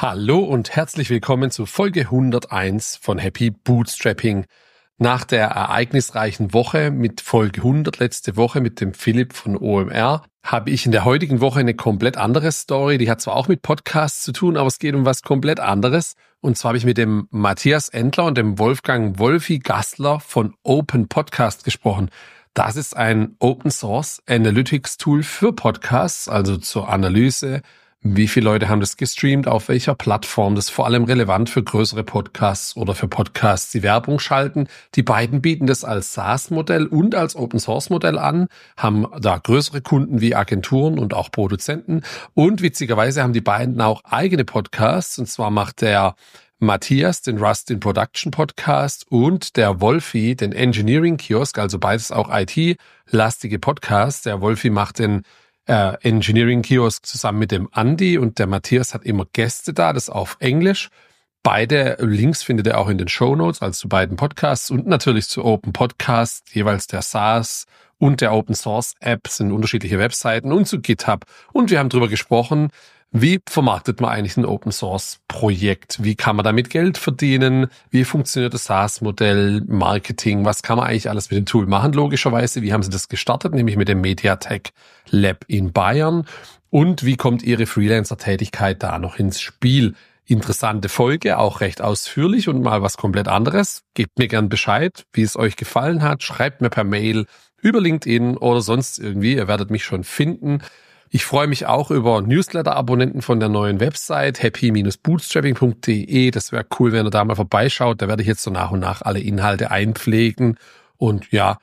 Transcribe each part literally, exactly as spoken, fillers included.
Hallo und herzlich willkommen zu Folge hunderteins von Happy Bootstrapping. Nach der ereignisreichen Woche mit Folge hundert letzte Woche mit dem Philipp von O M R habe ich in der heutigen Woche eine komplett andere Story. Die hat zwar auch mit Podcasts zu tun, aber es geht um was komplett anderes. Und zwar habe ich mit dem Matthias Endler und dem Wolfgang Wolfi Gassler von Open Podcast gesprochen. Das ist ein Open Source Analytics Tool für Podcasts, also zur Analyse. Wie viele Leute haben das gestreamt, auf welcher Plattform? Das ist vor allem relevant für größere Podcasts oder für Podcasts, die Werbung schalten. Die beiden bieten das als SaaS-Modell und als Open-Source-Modell an, haben da größere Kunden wie Agenturen und auch Produzenten. Und witzigerweise haben die beiden auch eigene Podcasts. Und zwar macht der Matthias den Rust in Production Podcast und der Wolfi den Engineering Kiosk, also beides auch I T-lastige Podcasts. Der Wolfi macht den Äh, Engineering Kiosk zusammen mit dem Andi und der Matthias hat immer Gäste da, das auf Englisch. Beide Links findet ihr auch in den Shownotes, also zu beiden Podcasts und natürlich zu Open Podcast, jeweils der SaaS und der Open Source App sind unterschiedliche Webseiten und zu GitHub. Und wir haben drüber gesprochen, wie vermarktet man eigentlich ein Open Source Projekt? Wie kann man damit Geld verdienen? Wie funktioniert das SaaS-Modell, Marketing? Was kann man eigentlich alles mit dem Tool machen? Logischerweise, wie haben sie das gestartet? Nämlich mit dem Mediatek Lab in Bayern. Und wie kommt ihre Freelancer-Tätigkeit da noch ins Spiel? Interessante Folge, auch recht ausführlich und mal was komplett anderes. Gebt mir gern Bescheid, wie es euch gefallen hat. Schreibt mir per Mail über LinkedIn oder sonst irgendwie. Ihr werdet mich schon finden. Ich freue mich auch über Newsletter-Abonnenten von der neuen Website happy Bindestrich bootstrapping Punkt de. Das wäre cool, wenn ihr da mal vorbeischaut. Da werde ich jetzt so nach und nach alle Inhalte einpflegen. Und ja,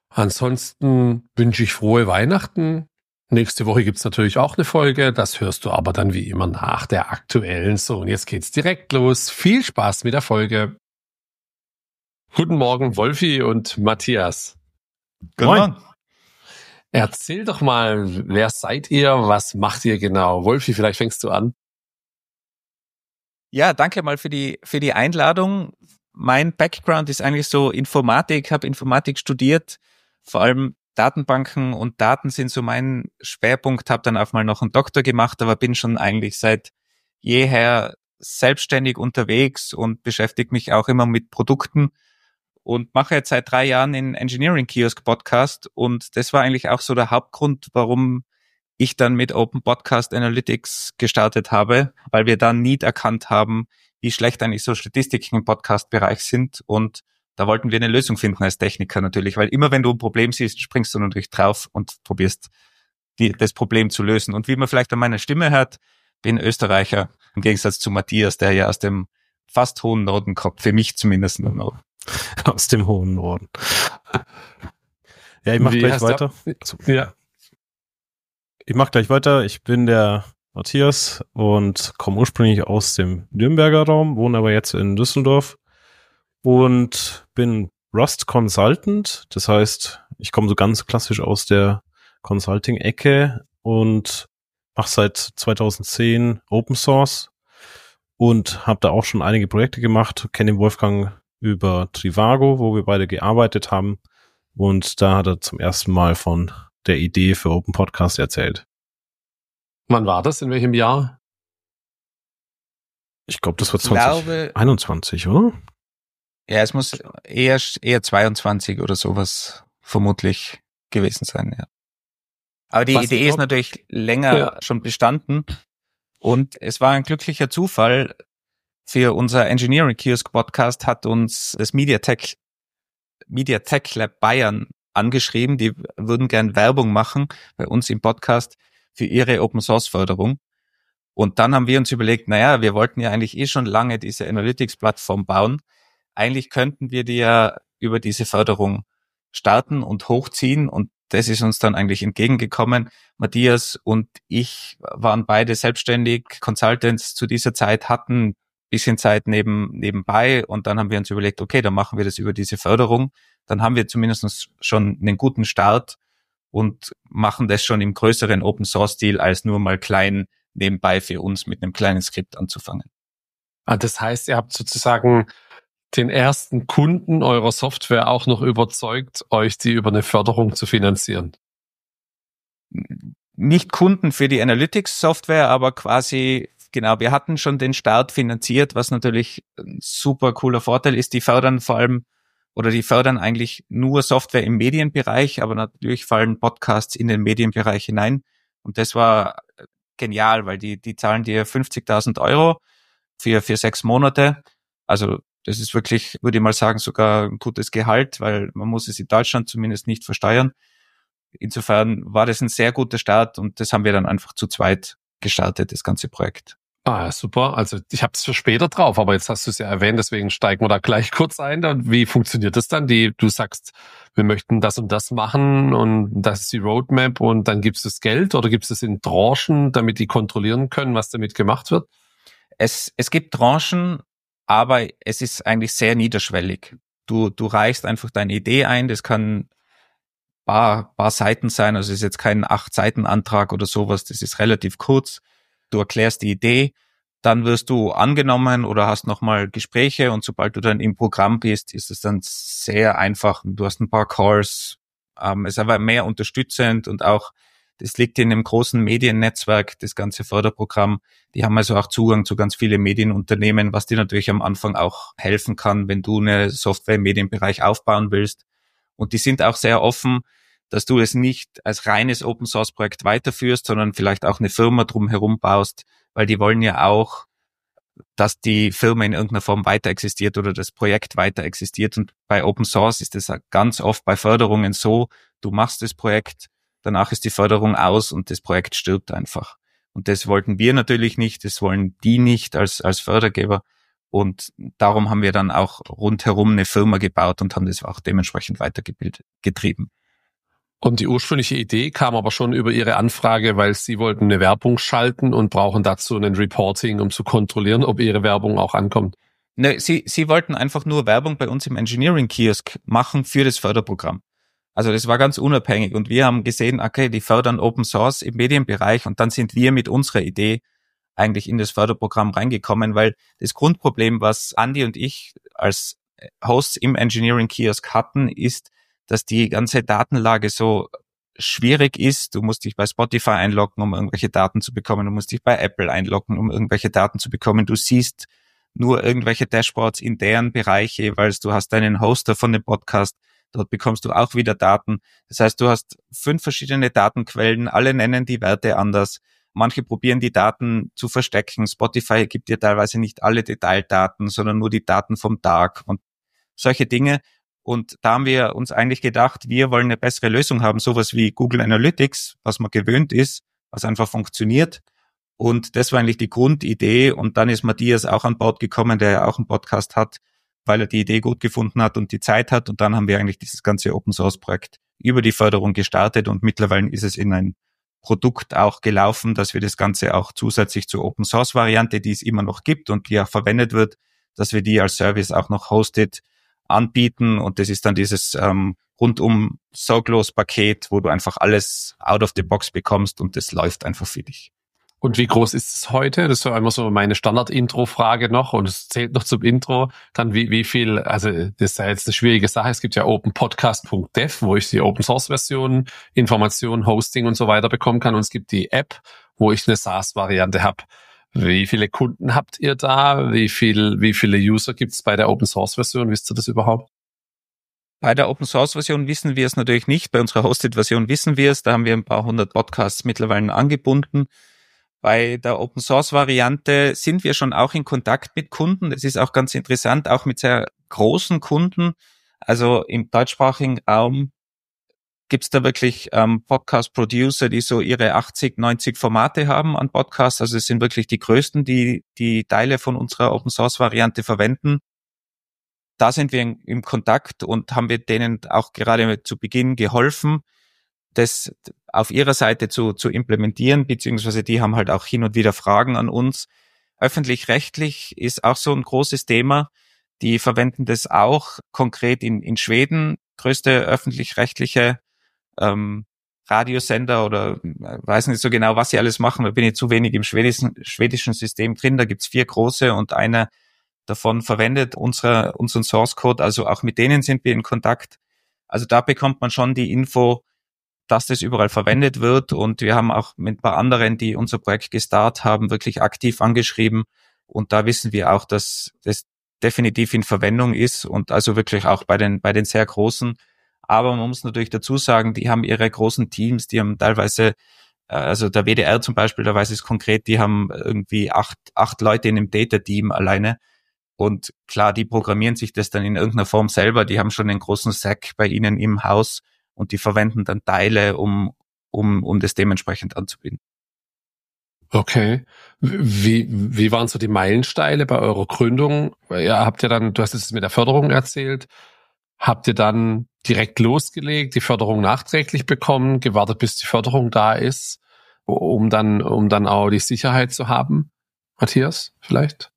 ansonsten wünsche ich frohe Weihnachten. Nächste Woche gibt's natürlich auch eine Folge. Das hörst du aber dann wie immer nach der aktuellen. So, und jetzt geht's direkt los. Viel Spaß mit der Folge. Guten Morgen, Wolfi und Matthias. Guten Morgen. Erzähl doch mal, wer seid ihr, was macht ihr genau? Wolfi, vielleicht fängst du an. Ja, danke mal für die für die Einladung. Mein Background ist eigentlich so Informatik, habe Informatik studiert, vor allem Datenbanken und Daten sind so mein Schwerpunkt, habe dann auch mal noch einen Doktor gemacht, aber bin schon eigentlich seit jeher selbstständig unterwegs und beschäftige mich auch immer mit Produkten. Und mache jetzt seit drei Jahren den Engineering Kiosk Podcast und das war eigentlich auch so der Hauptgrund, warum ich dann mit Open Podcast Analytics gestartet habe, weil wir dann Need erkannt haben, wie schlecht eigentlich so Statistiken im Podcast-Bereich sind und da wollten wir eine Lösung finden als Techniker natürlich, weil immer wenn du ein Problem siehst, springst du natürlich drauf und probierst die, das Problem zu lösen. Und wie man vielleicht an meiner Stimme hört, bin Österreicher, im Gegensatz zu Matthias, der ja aus dem fast hohen Norden kommt, für mich zumindest nur noch. Aus dem hohen Norden. Ja, ich mach Wie gleich weiter. Also, ja. Ich mach gleich weiter. Ich bin der Matthias und komme ursprünglich aus dem Nürnberger Raum, wohne aber jetzt in Düsseldorf und bin Rust Consultant. Das heißt, ich komme so ganz klassisch aus der Consulting-Ecke und mache seit zweitausendzehn Open Source und habe da auch schon einige Projekte gemacht. Kenne den Wolfgang über Trivago, wo wir beide gearbeitet haben. Und da hat er zum ersten Mal von der Idee für Open Podcast erzählt. Wann war das? In welchem Jahr? Ich glaube, das war zwanzig einundzwanzig, oder? Ja, es muss eher, eher zweiundzwanzig oder sowas vermutlich gewesen sein, ja. Aber die Was Idee ist natürlich länger ja. schon bestanden. Und es war ein glücklicher Zufall. Für unser Engineering Kiosk Podcast hat uns das Mediatek, Mediatek Lab Bayern angeschrieben. Die würden gern Werbung machen bei uns im Podcast für ihre Open Source Förderung. Und dann haben wir uns überlegt, naja, wir wollten ja eigentlich eh schon lange diese Analytics Plattform bauen. Eigentlich könnten wir die ja über diese Förderung starten und hochziehen. Und das ist uns dann eigentlich entgegengekommen. Matthias und ich waren beide selbstständig Consultants zu dieser Zeit, hatten bisschen Zeit neben nebenbei und dann haben wir uns überlegt, okay, dann machen wir das über diese Förderung. Dann haben wir zumindest schon einen guten Start und machen das schon im größeren Open-Source-Stil, als nur mal klein nebenbei für uns mit einem kleinen Skript anzufangen. Ah, das heißt, ihr habt sozusagen den ersten Kunden eurer Software auch noch überzeugt, euch die über eine Förderung zu finanzieren? Nicht Kunden für die Analytics-Software, aber quasi Genau, wir hatten schon den Start finanziert, was natürlich ein super cooler Vorteil ist. Die fördern vor allem oder die fördern eigentlich nur Software im Medienbereich, aber natürlich fallen Podcasts in den Medienbereich hinein. Und das war genial, weil die die zahlen dir fünfzigtausend Euro für für sechs Monate. Also das ist wirklich, würde ich mal sagen, sogar ein gutes Gehalt, weil man muss es in Deutschland zumindest nicht versteuern. Insofern war das ein sehr guter Start und das haben wir dann einfach zu zweit gestartet, das ganze Projekt. Ah, super. Also ich habe es für später drauf, aber jetzt hast du es ja erwähnt, deswegen steigen wir da gleich kurz ein. Und wie funktioniert das dann? Die, du sagst, wir möchten das und das machen und das ist die Roadmap und dann gibst du das Geld oder gibst du es in Tranchen, damit die kontrollieren können, was damit gemacht wird? Es, es gibt Tranchen, aber es ist eigentlich sehr niederschwellig. Du, du reichst einfach deine Idee ein, das kann paar, paar Seiten sein, also es ist jetzt kein Acht-Seiten-Antrag oder sowas, das ist relativ kurz. Du erklärst die Idee, dann wirst du angenommen oder hast nochmal Gespräche und sobald du dann im Programm bist, ist es dann sehr einfach. Du hast ein paar Calls, ähm, ist aber mehr unterstützend und auch, das liegt in einem großen Mediennetzwerk, das ganze Förderprogramm. Die haben also auch Zugang zu ganz vielen Medienunternehmen, was dir natürlich am Anfang auch helfen kann, wenn du eine Software im Medienbereich aufbauen willst. Und die sind auch sehr offen, dass du es nicht als reines Open-Source-Projekt weiterführst, sondern vielleicht auch eine Firma drumherum baust, weil die wollen ja auch, dass die Firma in irgendeiner Form weiter existiert oder das Projekt weiter existiert. Und bei Open-Source ist es ganz oft bei Förderungen so, du machst das Projekt, danach ist die Förderung aus und das Projekt stirbt einfach. Und das wollten wir natürlich nicht, das wollen die nicht als, als Fördergeber. Und darum haben wir dann auch rundherum eine Firma gebaut und haben das auch dementsprechend weitergebildet, getrieben. Und die ursprüngliche Idee kam aber schon über Ihre Anfrage, weil Sie wollten eine Werbung schalten und brauchen dazu ein Reporting, um zu kontrollieren, ob Ihre Werbung auch ankommt. Ne, Sie, Sie wollten einfach nur Werbung bei uns im Engineering-Kiosk machen für das Förderprogramm. Also das war ganz unabhängig und wir haben gesehen, okay, die fördern Open Source im Medienbereich und dann sind wir mit unserer Idee eigentlich in das Förderprogramm reingekommen, weil das Grundproblem, was Andi und ich als Hosts im Engineering-Kiosk hatten, ist, dass die ganze Datenlage so schwierig ist. Du musst dich bei Spotify einloggen, um irgendwelche Daten zu bekommen. Du musst dich bei Apple einloggen, um irgendwelche Daten zu bekommen. Du siehst nur irgendwelche Dashboards in deren Bereiche, weil du hast deinen Hoster von dem Podcast. Dort bekommst du auch wieder Daten. Das heißt, du hast fünf verschiedene Datenquellen. Alle nennen die Werte anders. Manche probieren die Daten zu verstecken. Spotify gibt dir teilweise nicht alle Detaildaten, sondern nur die Daten vom Tag und solche Dinge. Und da haben wir uns eigentlich gedacht, wir wollen eine bessere Lösung haben, sowas wie Google Analytics, was man gewöhnt ist, was einfach funktioniert. Und das war eigentlich die Grundidee. Und dann ist Matthias auch an Bord gekommen, der ja auch einen Podcast hat, weil er die Idee gut gefunden hat und die Zeit hat. Und dann haben wir eigentlich dieses ganze Open-Source-Projekt über die Förderung gestartet. Und mittlerweile ist es in ein Produkt auch gelaufen, dass wir das Ganze auch zusätzlich zur Open-Source-Variante, die es immer noch gibt und die auch verwendet wird, dass wir die als Service auch noch hosted anbieten und das ist dann dieses ähm, rundum sorglos Paket, wo du einfach alles out of the box bekommst und das läuft einfach für dich. Und wie groß ist es heute? Das ist so immer so meine Standard-Intro-Frage noch und es zählt noch zum Intro. Dann wie wie viel, also das ist ja jetzt eine schwierige Sache. Es gibt ja openpodcast punkt dev, wo ich die Open-Source-Version, Informationen, Hosting und so weiter bekommen kann und es gibt die App, wo ich eine SaaS-Variante habe. Wie viele Kunden habt ihr da? Wie viel, wie viele User gibt es bei der Open-Source-Version? Wisst ihr das überhaupt? Bei der Open-Source-Version wissen wir es natürlich nicht. Bei unserer Hosted-Version wissen wir es. Da haben wir ein paar hundert Podcasts mittlerweile angebunden. Bei der Open-Source-Variante sind wir schon auch in Kontakt mit Kunden. Das ist auch ganz interessant, auch mit sehr großen Kunden. Also im deutschsprachigen Raum gibt es da wirklich ähm, Podcast-Producer, die so ihre achtzig, neunzig Formate haben an Podcasts. Also es sind wirklich die größten, die die Teile von unserer Open-Source-Variante verwenden. Da sind wir in, im Kontakt und haben wir denen auch gerade zu Beginn geholfen, das auf ihrer Seite zu, zu implementieren, beziehungsweise die haben halt auch hin und wieder Fragen an uns. Öffentlich-rechtlich ist auch so ein großes Thema. Die verwenden das auch konkret in, in Schweden, größte öffentlich-rechtliche ähm, Radiosender oder weiß nicht so genau, was sie alles machen. Da bin ich zu wenig im schwedischen, schwedischen System drin. Da gibt's vier große und einer davon verwendet unsere, unseren Source Code. Also auch mit denen sind wir in Kontakt. Also da bekommt man schon die Info, dass das überall verwendet wird. Und wir haben auch mit ein paar anderen, die unser Projekt gestartet haben, wirklich aktiv angeschrieben. Und da wissen wir auch, dass das definitiv in Verwendung ist und also wirklich auch bei den bei den sehr großen. Aber man muss natürlich dazu sagen, die haben ihre großen Teams, die haben teilweise, also der W D R zum Beispiel, da weiß ich es konkret, die haben irgendwie acht acht Leute in einem Data-Team alleine. Und klar, die programmieren sich das dann in irgendeiner Form selber. Die haben schon einen großen Stack bei ihnen im Haus und die verwenden dann Teile, um um um das dementsprechend anzubieten. Okay. Wie wie waren so die Meilensteine bei eurer Gründung? Ja, habt ihr dann, du hast es mit der Förderung erzählt, habt ihr dann direkt losgelegt, die Förderung nachträglich bekommen, gewartet, bis die Förderung da ist, um dann um dann auch die Sicherheit zu haben? Matthias, vielleicht?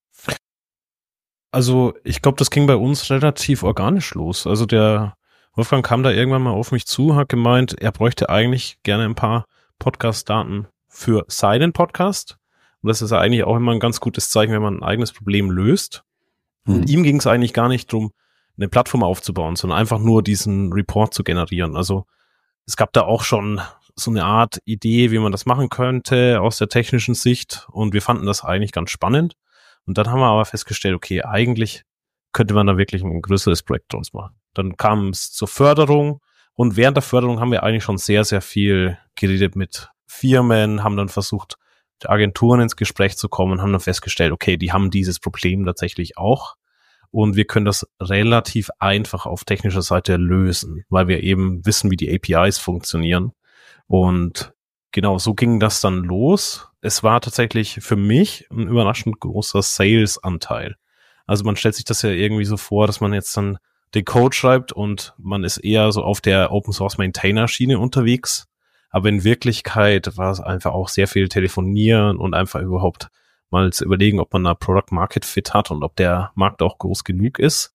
Also ich glaube, das ging bei uns relativ organisch los. Also der Wolfgang kam da irgendwann mal auf mich zu, hat gemeint, er bräuchte eigentlich gerne ein paar Podcast-Daten für seinen Podcast. Und das ist ja eigentlich auch immer ein ganz gutes Zeichen, wenn man ein eigenes Problem löst. Mhm. Und ihm ging es eigentlich gar nicht darum, eine Plattform aufzubauen, sondern einfach nur diesen Report zu generieren. Also es gab da auch schon so eine Art Idee, wie man das machen könnte aus der technischen Sicht. Und wir fanden das eigentlich ganz spannend. Und dann haben wir aber festgestellt, okay, eigentlich könnte man da wirklich ein größeres Projekt draus machen. Dann kam es zur Förderung und während der Förderung haben wir eigentlich schon sehr, sehr viel geredet mit Firmen, haben dann versucht, mit Agenturen ins Gespräch zu kommen und haben dann festgestellt, okay, die haben dieses Problem tatsächlich auch und wir können das relativ einfach auf technischer Seite lösen, weil wir eben wissen, wie die A P Is funktionieren. Und genau, so ging das dann los. Es war tatsächlich für mich ein überraschend großer Sales-Anteil. Also man stellt sich das ja irgendwie so vor, dass man jetzt dann den Code schreibt und man ist eher so auf der Open-Source-Maintainer-Schiene unterwegs. Aber in Wirklichkeit war es einfach auch sehr viel telefonieren und einfach überhaupt mal zu überlegen, ob man da Product-Market-Fit hat und ob der Markt auch groß genug ist.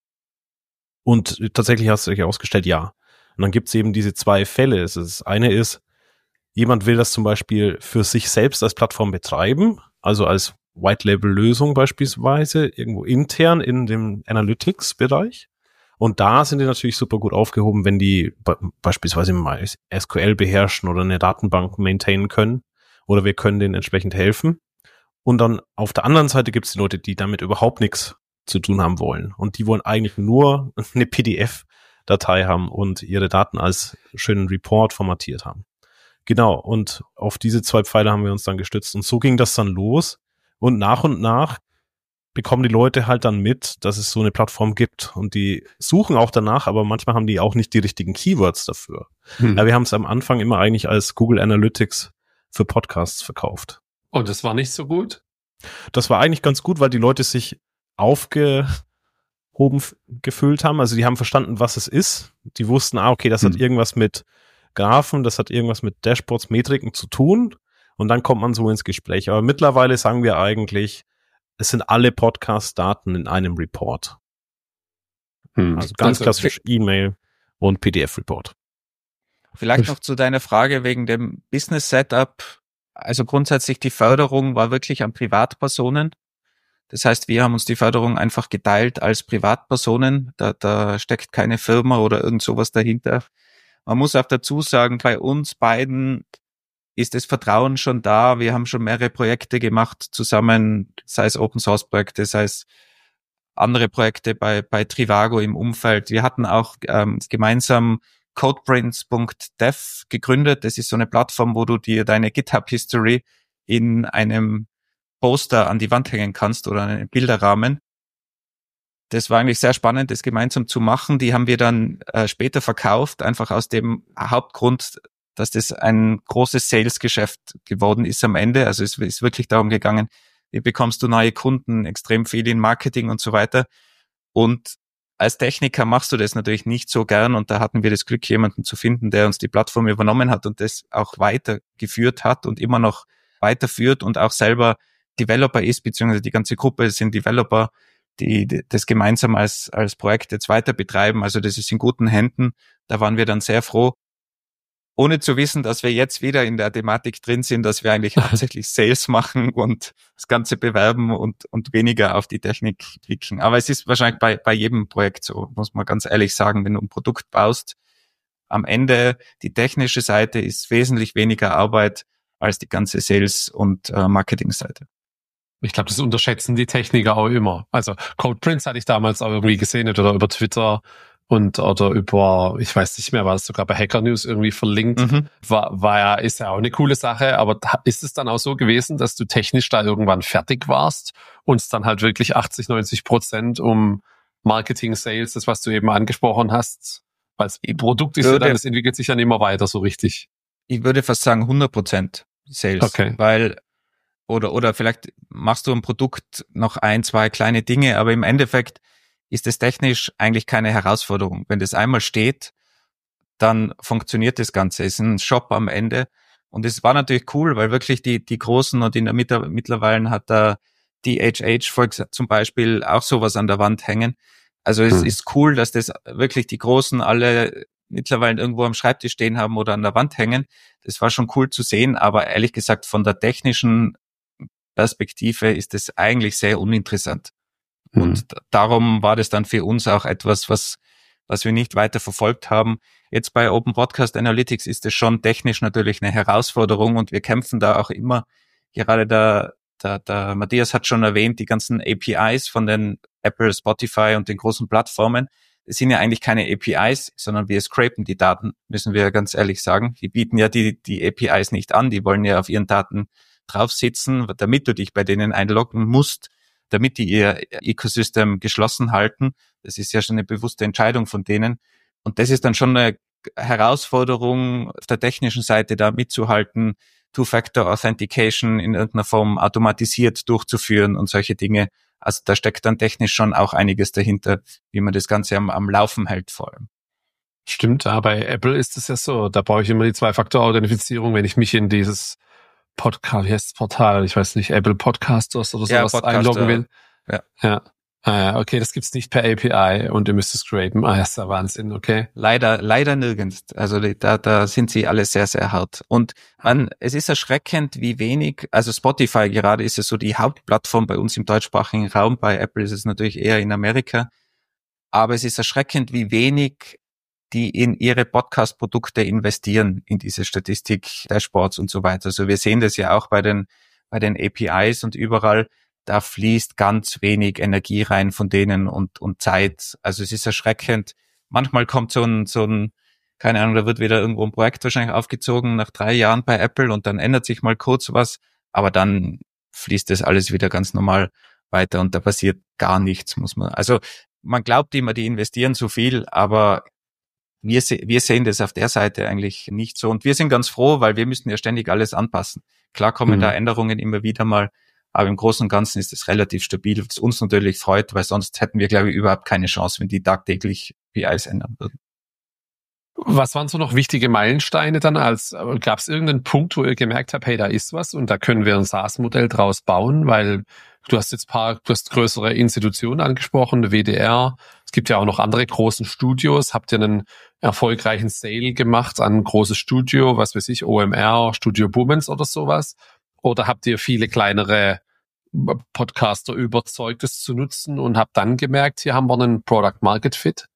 Und tatsächlich hast du dich ausgestellt, ja. Und dann gibt es eben diese zwei Fälle. Das eine ist, jemand will das zum Beispiel für sich selbst als Plattform betreiben, also als White-Label-Lösung beispielsweise, irgendwo intern in dem Analytics-Bereich. Und da sind die natürlich super gut aufgehoben, wenn die be- beispielsweise mal S Q L beherrschen oder eine Datenbank maintainen können. Oder wir können denen entsprechend helfen. Und dann auf der anderen Seite gibt es die Leute, die damit überhaupt nichts zu tun haben wollen. Und die wollen eigentlich nur eine P D F-Datei haben und ihre Daten als schönen Report formatiert haben. Genau, und auf diese zwei Pfeiler haben wir uns dann gestützt. Und so ging das dann los. Und nach und nach bekommen die Leute halt dann mit, dass es so eine Plattform gibt. Und die suchen auch danach, aber manchmal haben die auch nicht die richtigen Keywords dafür. Hm. Ja, wir haben es am Anfang immer eigentlich als Google Analytics für Podcasts verkauft. Und das war nicht so gut? Das war eigentlich ganz gut, weil die Leute sich aufgehoben f- gefühlt haben. Also die haben verstanden, was es ist. Die wussten, ah, okay, das hm. hat irgendwas mit Graphen, das hat irgendwas mit Dashboards, Metriken zu tun. Und dann kommt man so ins Gespräch. Aber mittlerweile sagen wir eigentlich, es sind alle Podcast-Daten in einem Report. Hm. Also ganz also, klassisch E-Mail und P D F-Report. Vielleicht noch zu deiner Frage wegen dem Business-Setup. Also grundsätzlich die Förderung war wirklich an Privatpersonen. Das heißt, wir haben uns die Förderung einfach geteilt als Privatpersonen. Da, da steckt keine Firma oder irgend sowas dahinter. Man muss auch dazu sagen, bei uns beiden ist das Vertrauen schon da. Wir haben schon mehrere Projekte gemacht zusammen, sei es Open-Source-Projekte, sei es andere Projekte bei bei Trivago im Umfeld. Wir hatten auch ähm, gemeinsam Codeprints Punkt dev gegründet. Das ist so eine Plattform, wo du dir deine GitHub-History in einem Poster an die Wand hängen kannst oder einen Bilderrahmen. Das war eigentlich sehr spannend, das gemeinsam zu machen. Die haben wir dann äh, später verkauft, einfach aus dem Hauptgrund, dass das ein großes Sales-Geschäft geworden ist am Ende. Also es ist wirklich darum gegangen, wie bekommst du neue Kunden, extrem viel in Marketing und so weiter. Und als Techniker machst du das natürlich nicht so gern. Und da hatten wir das Glück, jemanden zu finden, der uns die Plattform übernommen hat und das auch weitergeführt hat und immer noch weiterführt und auch selber Developer ist, beziehungsweise die ganze Gruppe sind Developer, die das gemeinsam als als Projekt jetzt weiter betreiben. Also das ist in guten Händen. Da waren wir dann sehr froh, ohne zu wissen, dass wir jetzt wieder in der Thematik drin sind, dass wir eigentlich hauptsächlich Sales machen und das Ganze bewerben und und weniger auf die Technik klicken. Aber es ist wahrscheinlich bei bei jedem Projekt so, muss man ganz ehrlich sagen, wenn du ein Produkt baust, am Ende die technische Seite ist wesentlich weniger Arbeit als die ganze Sales- und äh, Marketing-Seite. Ich glaube, das unterschätzen die Techniker auch immer. Also CodePrints hatte ich damals auch irgendwie gesehen oder über Twitter und oder über, ich weiß nicht mehr, war das sogar bei Hacker News irgendwie verlinkt. Mhm. War, war ja, ist ja auch eine coole Sache, aber ist es dann auch so gewesen, dass du technisch da irgendwann fertig warst und es dann halt wirklich achtzig, neunzig Prozent um Marketing, Sales, das, was du eben angesprochen hast, weil das Produkt ist ja dann, das entwickelt sich dann immer weiter so richtig. Ich würde fast sagen hundert Prozent Sales, okay. weil oder oder vielleicht machst du ein Produkt noch ein, zwei kleine Dinge, aber im Endeffekt ist es technisch eigentlich keine Herausforderung. Wenn das einmal steht, dann funktioniert das Ganze. Es ist ein Shop am Ende und es war natürlich cool, weil wirklich die die Großen und in der Mitte mittlerweile hat da die H H zum Beispiel auch sowas an der Wand hängen. Also es hm. ist cool, dass das wirklich die Großen alle mittlerweile irgendwo am Schreibtisch stehen haben oder an der Wand hängen. Das war schon cool zu sehen, aber ehrlich gesagt von der technischen Perspektive ist es eigentlich sehr uninteressant. Mhm. Und darum war das dann für uns auch etwas, was was wir nicht weiter verfolgt haben. Jetzt bei Open Broadcast Analytics ist es schon technisch natürlich eine Herausforderung und wir kämpfen da auch immer. Gerade der, der, der Matthias hat schon erwähnt, die ganzen A P Is von den Apple, Spotify und den großen Plattformen. Das sind ja eigentlich keine A P Is, sondern wir scrapen die Daten, müssen wir ganz ehrlich sagen. Die bieten ja die, die A P Is nicht an, die wollen ja auf ihren Daten drauf sitzen, damit du dich bei denen einloggen musst, damit die ihr Ecosystem geschlossen halten. Das ist ja schon eine bewusste Entscheidung von denen. Und das ist dann schon eine Herausforderung auf der technischen Seite, da mitzuhalten, Two-Factor-Authentication in irgendeiner Form automatisiert durchzuführen und solche Dinge. Also da steckt dann technisch schon auch einiges dahinter, wie man das Ganze am, am Laufen hält vor allem. Stimmt, ja, bei Apple ist es ja so, da brauche ich immer die Zwei-Faktor-Authentifizierung, wenn ich mich in dieses Podcast, wie heißt das Portal? Ich weiß nicht, Apple Podcasters oder sowas ja, einloggen will. Ja. Ja. Ah, okay, das gibt's nicht per A P I und ihr müsst es scrapen. Ah, das ist ja Wahnsinn, okay. Leider, leider nirgends. Also da, da sind sie alle sehr, sehr hart. Und man, es ist erschreckend, wie wenig, also Spotify gerade ist ja so die Hauptplattform bei uns im deutschsprachigen Raum. Bei Apple ist es natürlich eher in Amerika. Aber es ist erschreckend, wie wenig die in ihre Podcast-Produkte investieren, in diese Statistik, Dashboards und so weiter. Also wir sehen das ja auch bei den, bei den A P Is und überall, da fließt ganz wenig Energie rein von denen und, und Zeit. Also es ist erschreckend. Manchmal kommt so ein, so ein, keine Ahnung, da wird wieder irgendwo ein Projekt wahrscheinlich aufgezogen nach drei Jahren bei Apple und dann ändert sich mal kurz was, aber dann fließt das alles wieder ganz normal weiter und da passiert gar nichts, muss man, also man glaubt immer, die investieren so viel, aber Wir, wir sehen das auf der Seite eigentlich nicht so. Und wir sind ganz froh, weil wir müssen ja ständig alles anpassen. Klar kommen mhm. da Änderungen immer wieder mal, aber im Großen und Ganzen ist es relativ stabil, was uns natürlich freut, weil sonst hätten wir, glaube ich, überhaupt keine Chance, wenn die tagtäglich A P Is ändern würden. Was waren so noch wichtige Meilensteine dann? Als gab es irgendeinen Punkt, wo ihr gemerkt habt, hey, da ist was und da können wir ein SaaS-Modell draus bauen, weil du hast jetzt paar, du hast größere Institutionen angesprochen, W D R. Es gibt ja auch noch andere großen Studios. Habt ihr einen erfolgreichen Sale gemacht an ein großes Studio, was weiß ich, O M R, Studio Bummens oder sowas? Oder habt ihr viele kleinere Podcaster überzeugt, es zu nutzen und habt dann gemerkt, hier haben wir einen Product Market Fit?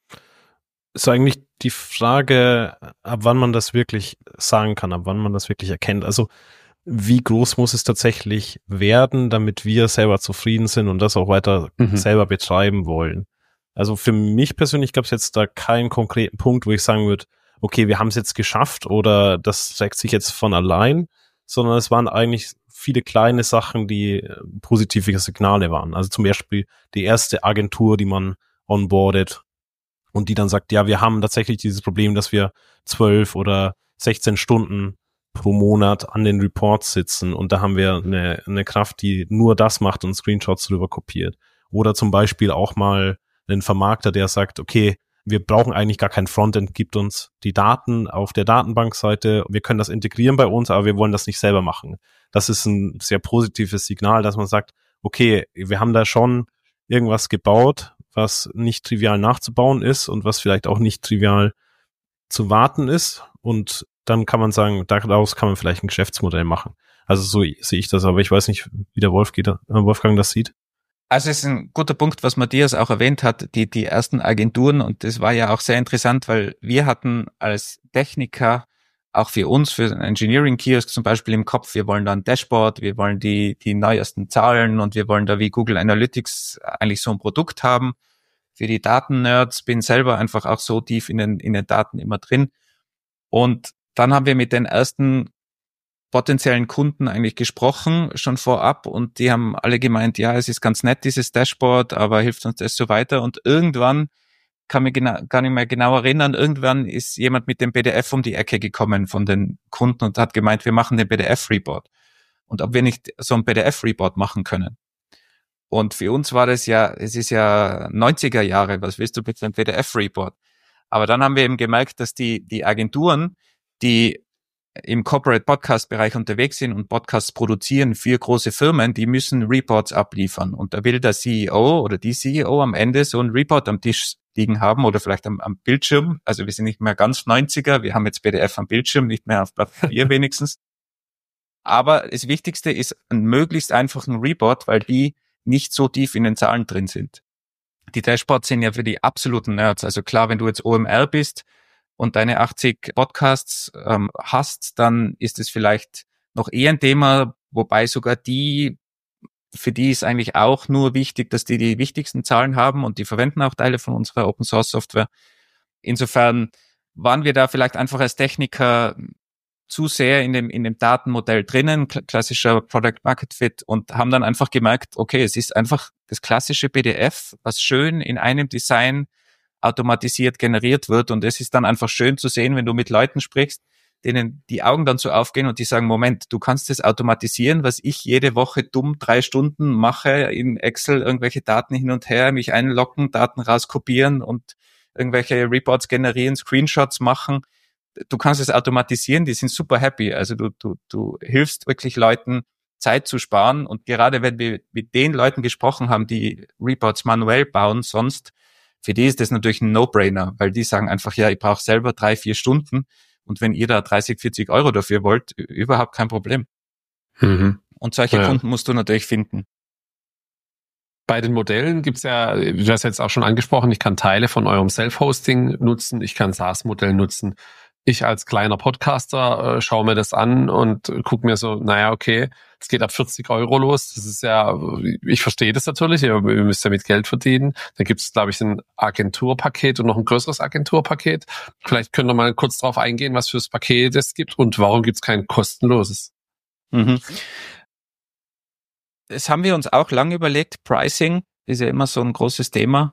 Ist eigentlich die Frage, ab wann man das wirklich sagen kann, ab wann man das wirklich erkennt. Also wie groß muss es tatsächlich werden, damit wir selber zufrieden sind und das auch weiter mhm. selber betreiben wollen. Also für mich persönlich gab es jetzt da keinen konkreten Punkt, wo ich sagen würde, okay, wir haben es jetzt geschafft oder das zeigt sich jetzt von allein, sondern es waren eigentlich viele kleine Sachen, die positive Signale waren. Also zum Beispiel die erste Agentur, die man onboardet und die dann sagt, ja, wir haben tatsächlich dieses Problem, dass wir zwölf oder sechzehn Stunden pro Monat an den Reports sitzen und da haben wir eine, eine Kraft, die nur das macht und Screenshots drüber kopiert. Oder zum Beispiel auch mal einen Vermarkter, der sagt, okay, wir brauchen eigentlich gar kein Frontend, gibt uns die Daten auf der Datenbankseite, wir können das integrieren bei uns, aber wir wollen das nicht selber machen. Das ist ein sehr positives Signal, dass man sagt, okay, wir haben da schon irgendwas gebaut, was nicht trivial nachzubauen ist und was vielleicht auch nicht trivial zu warten ist und dann kann man sagen, daraus kann man vielleicht ein Geschäftsmodell machen. Also so sehe ich das, aber ich weiß nicht, wie der Wolf geht, Wolfgang das sieht. Also es ist ein guter Punkt, was Matthias auch erwähnt hat, die, die ersten Agenturen, und das war ja auch sehr interessant, weil wir hatten als Techniker auch für uns, für den Engineering Kiosk zum Beispiel im Kopf, wir wollen da ein Dashboard, wir wollen die, die neuesten Zahlen und wir wollen da wie Google Analytics eigentlich so ein Produkt haben. Für die Daten-Nerds bin selber einfach auch so tief in den, in den Daten immer drin. Und dann haben wir mit den ersten potenziellen Kunden eigentlich gesprochen, schon vorab, und die haben alle gemeint, ja, es ist ganz nett, dieses Dashboard, aber hilft uns das so weiter? Und irgendwann, kann mich genau, gar nicht mehr genau erinnern, irgendwann ist jemand mit dem P D F um die Ecke gekommen von den Kunden und hat gemeint, wir machen den P D F-Report. Und ob wir nicht so ein P D F-Report machen können. Und für uns war das ja, es ist ja neunziger Jahre, was willst du mit einem P D F-Report? Aber dann haben wir eben gemerkt, dass die, die Agenturen, die im Corporate Podcast Bereich unterwegs sind und Podcasts produzieren für große Firmen, die müssen Reports abliefern. Und da will der C E O oder die C E O am Ende so ein Report am Tisch liegen haben oder vielleicht am, am Bildschirm. Also wir sind nicht mehr ganz neunziger, wir haben jetzt P D F am Bildschirm, nicht mehr auf Blatt Papier wenigstens. Aber das Wichtigste ist ein möglichst einfachen Report, weil die nicht so tief in den Zahlen drin sind. Die Dashboards sind ja für die absoluten Nerds. Also klar, wenn du jetzt O M R bist und deine achtzig Podcasts ähm, hast, dann ist es vielleicht noch eher ein Thema, wobei sogar die, für die ist eigentlich auch nur wichtig, dass die die wichtigsten Zahlen haben, und die verwenden auch Teile von unserer Open Source Software. Insofern waren wir da vielleicht einfach als Techniker zu sehr in dem in dem Datenmodell drinnen, klassischer Product Market Fit, und haben dann einfach gemerkt, okay, es ist einfach das klassische P D F, was schön in einem Design automatisiert generiert wird, und es ist dann einfach schön zu sehen, wenn du mit Leuten sprichst, denen die Augen dann so aufgehen und die sagen, Moment, du kannst das automatisieren, was ich jede Woche dumm drei Stunden mache, in Excel irgendwelche Daten hin und her, mich einloggen, Daten rauskopieren und irgendwelche Reports generieren, Screenshots machen. Du kannst es automatisieren, die sind super happy. Also du, du, du hilfst wirklich Leuten, Zeit zu sparen, und gerade wenn wir mit den Leuten gesprochen haben, die Reports manuell bauen sonst, für die ist das natürlich ein No-Brainer, weil die sagen einfach, ja, ich brauche selber drei, vier Stunden, und wenn ihr da dreißig, vierzig Euro dafür wollt, überhaupt kein Problem. Mhm. Und solche ja. Kunden musst du natürlich finden. Bei den Modellen gibt's ja, du hast jetzt auch schon angesprochen, ich kann Teile von eurem Self-Hosting nutzen, ich kann SaaS-Modell nutzen. Ich als kleiner Podcaster äh, schaue mir das an und gucke mir so, naja, okay, es geht ab vierzig Euro los. Das ist ja, ich verstehe das natürlich, ihr, ihr müsst ja mit Geld verdienen. Dann gibt es, glaube ich, ein Agenturpaket und noch ein größeres Agenturpaket. Vielleicht könnt ihr mal kurz drauf eingehen, was für das Paket es gibt und warum gibt es kein kostenloses. Mhm. Das haben wir uns auch lange überlegt. Pricing ist ja immer so ein großes Thema.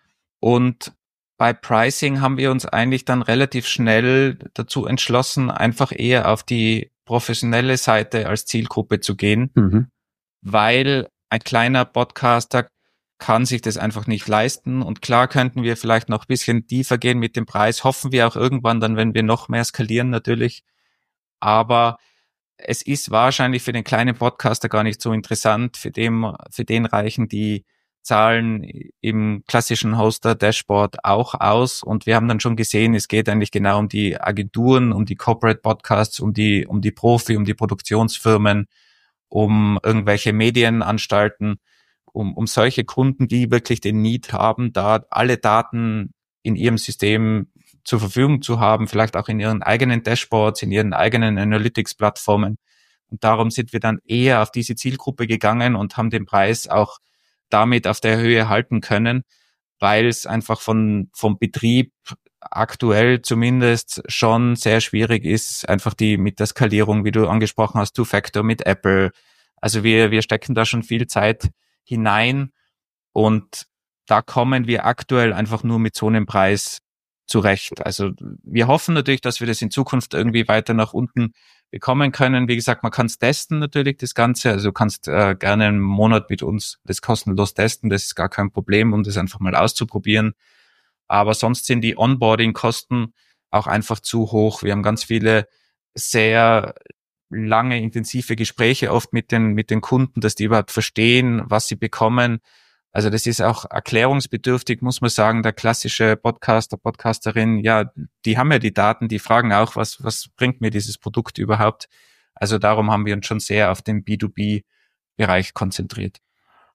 Und bei Pricing haben wir uns eigentlich dann relativ schnell dazu entschlossen, einfach eher auf die professionelle Seite als Zielgruppe zu gehen, mhm. weil ein kleiner Podcaster kann sich das einfach nicht leisten. Und klar könnten wir vielleicht noch ein bisschen tiefer gehen mit dem Preis, hoffen wir auch irgendwann dann, wenn wir noch mehr skalieren natürlich. Aber es ist wahrscheinlich für den kleinen Podcaster gar nicht so interessant. Für den, für den reichen die Zahlen im klassischen Hoster-Dashboard auch aus. Und wir haben dann schon gesehen, es geht eigentlich genau um die Agenturen, um die Corporate Podcasts, um die, um die Profi, um die Produktionsfirmen, um irgendwelche Medienanstalten, um, um solche Kunden, die wirklich den Need haben, da alle Daten in ihrem System zur Verfügung zu haben, vielleicht auch in ihren eigenen Dashboards, in ihren eigenen Analytics-Plattformen. Und darum sind wir dann eher auf diese Zielgruppe gegangen und haben den Preis auch damit auf der Höhe halten können, weil es einfach von vom Betrieb aktuell zumindest schon sehr schwierig ist, einfach die mit der Skalierung, wie du angesprochen hast, Two-Factor mit Apple. Also wir wir stecken da schon viel Zeit hinein, und da kommen wir aktuell einfach nur mit so einem Preis zurecht. Also wir hoffen natürlich, dass wir das in Zukunft irgendwie weiter nach unten bekommen können. Wie gesagt, man kann es testen natürlich, das Ganze. Also du kannst äh, gerne einen Monat mit uns das kostenlos testen. Das ist gar kein Problem, um das einfach mal auszuprobieren. Aber sonst sind die Onboarding-Kosten auch einfach zu hoch. Wir haben ganz viele sehr lange, intensive Gespräche oft mit den mit den Kunden, dass die überhaupt verstehen, was sie bekommen. Also das ist auch erklärungsbedürftig, muss man sagen. Der klassische Podcaster, Podcasterin, ja, die haben ja die Daten, die fragen auch, was was bringt mir dieses Produkt überhaupt? Also darum haben wir uns schon sehr auf den B zwei B-Bereich konzentriert.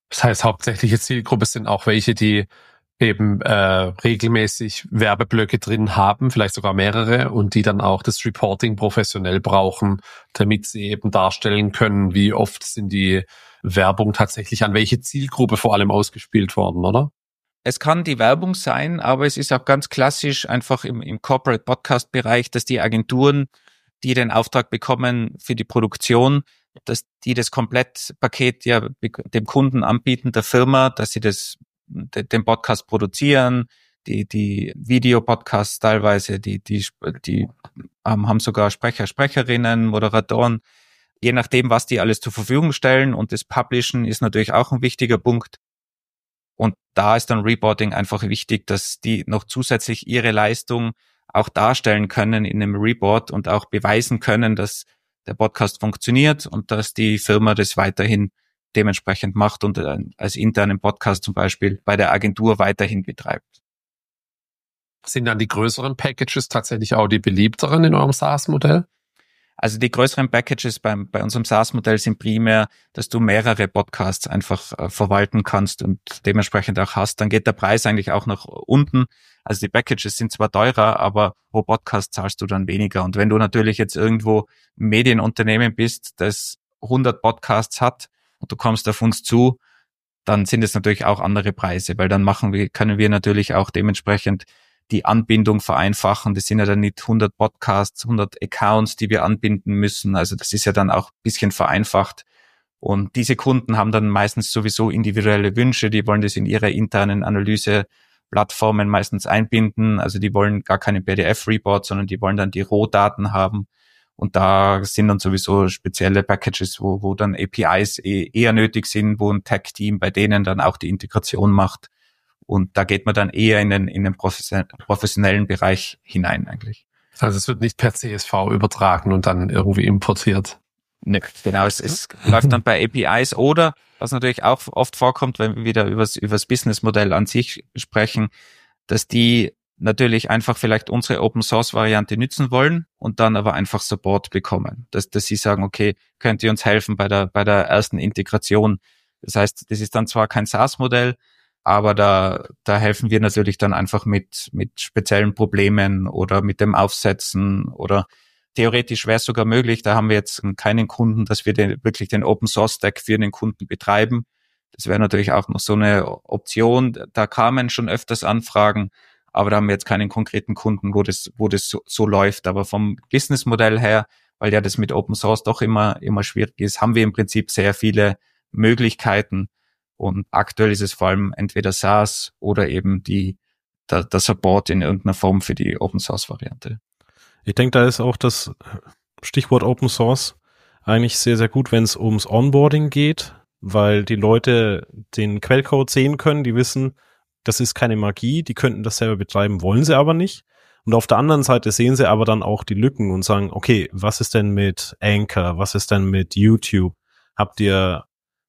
Das heißt, hauptsächliche Zielgruppe sind auch welche, die eben äh, regelmäßig Werbeblöcke drin haben, vielleicht sogar mehrere, und die dann auch das Reporting professionell brauchen, damit sie eben darstellen können, wie oft sind die Werbung tatsächlich an welche Zielgruppe vor allem ausgespielt worden, oder? Es kann die Werbung sein, aber es ist auch ganz klassisch einfach im, im Corporate Podcast Bereich, dass die Agenturen, die den Auftrag bekommen für die Produktion, dass die das Komplettpaket ja dem Kunden anbieten, der Firma, dass sie das den Podcast produzieren, die die Videopodcasts teilweise, die die die ähm, haben sogar Sprecher, Sprecherinnen, Moderatoren, je nachdem, was die alles zur Verfügung stellen, und das Publishen ist natürlich auch ein wichtiger Punkt. Und da ist dann Reporting einfach wichtig, dass die noch zusätzlich ihre Leistung auch darstellen können in einem Report und auch beweisen können, dass der Podcast funktioniert und dass die Firma das weiterhin dementsprechend macht und als internen Podcast zum Beispiel bei der Agentur weiterhin betreibt. Sind dann die größeren Packages tatsächlich auch die beliebteren in eurem SaaS-Modell? Also die größeren Packages beim, bei unserem SaaS-Modell sind primär, dass du mehrere Podcasts einfach äh, verwalten kannst und dementsprechend auch hast. Dann geht der Preis eigentlich auch nach unten. Also die Packages sind zwar teurer, aber pro Podcast zahlst du dann weniger. Und wenn du natürlich jetzt irgendwo ein Medienunternehmen bist, das hundert Podcasts hat und du kommst auf uns zu, dann sind es natürlich auch andere Preise, weil dann machen wir, können wir natürlich auch dementsprechend die Anbindung vereinfachen. Das sind ja dann nicht hundert Podcasts, hundert Accounts, die wir anbinden müssen. Also das ist ja dann auch ein bisschen vereinfacht. Und diese Kunden haben dann meistens sowieso individuelle Wünsche. Die wollen das in ihre internen Analyseplattformen meistens einbinden. Also die wollen gar keine P D F-Reports, sondern die wollen dann die Rohdaten haben. Und da sind dann sowieso spezielle Packages, wo, wo dann A P Is eher nötig sind, wo ein Tech-Team bei denen dann auch die Integration macht. Und da geht man dann eher in den, in den professionellen Bereich hinein eigentlich. Also es wird nicht per C S V übertragen und dann irgendwie importiert. Ne, genau, es, es läuft dann bei A P Is oder, was natürlich auch oft vorkommt, wenn wir wieder übers, übers Businessmodell an sich sprechen, dass die natürlich einfach vielleicht unsere Open-Source-Variante nützen wollen und dann aber einfach Support bekommen. Dass, dass sie sagen, okay, könnt ihr uns helfen bei der, bei der ersten Integration? Das heißt, das ist dann zwar kein SaaS-Modell, aber da, da helfen wir natürlich dann einfach mit, mit speziellen Problemen oder mit dem Aufsetzen oder theoretisch wäre es sogar möglich, da haben wir jetzt keinen Kunden, dass wir den, wirklich den Open-Source-Stack für den Kunden betreiben. Das wäre natürlich auch noch so eine Option. Da kamen schon öfters Anfragen, aber da haben wir jetzt keinen konkreten Kunden, wo das, wo das so, so läuft. Aber vom Businessmodell her, weil ja das mit Open Source doch immer, immer schwierig ist, haben wir im Prinzip sehr viele Möglichkeiten. Und aktuell ist es vor allem entweder SaaS oder eben die, der, der Support in irgendeiner Form für die Open Source Variante. Ich denke, da ist auch das Stichwort Open Source eigentlich sehr, sehr gut, wenn es ums Onboarding geht, weil die Leute den Quellcode sehen können, die wissen, das ist keine Magie, die könnten das selber betreiben, wollen sie aber nicht. Und auf der anderen Seite sehen sie aber dann auch die Lücken und sagen, okay, was ist denn mit Anchor, was ist denn mit YouTube? Habt ihr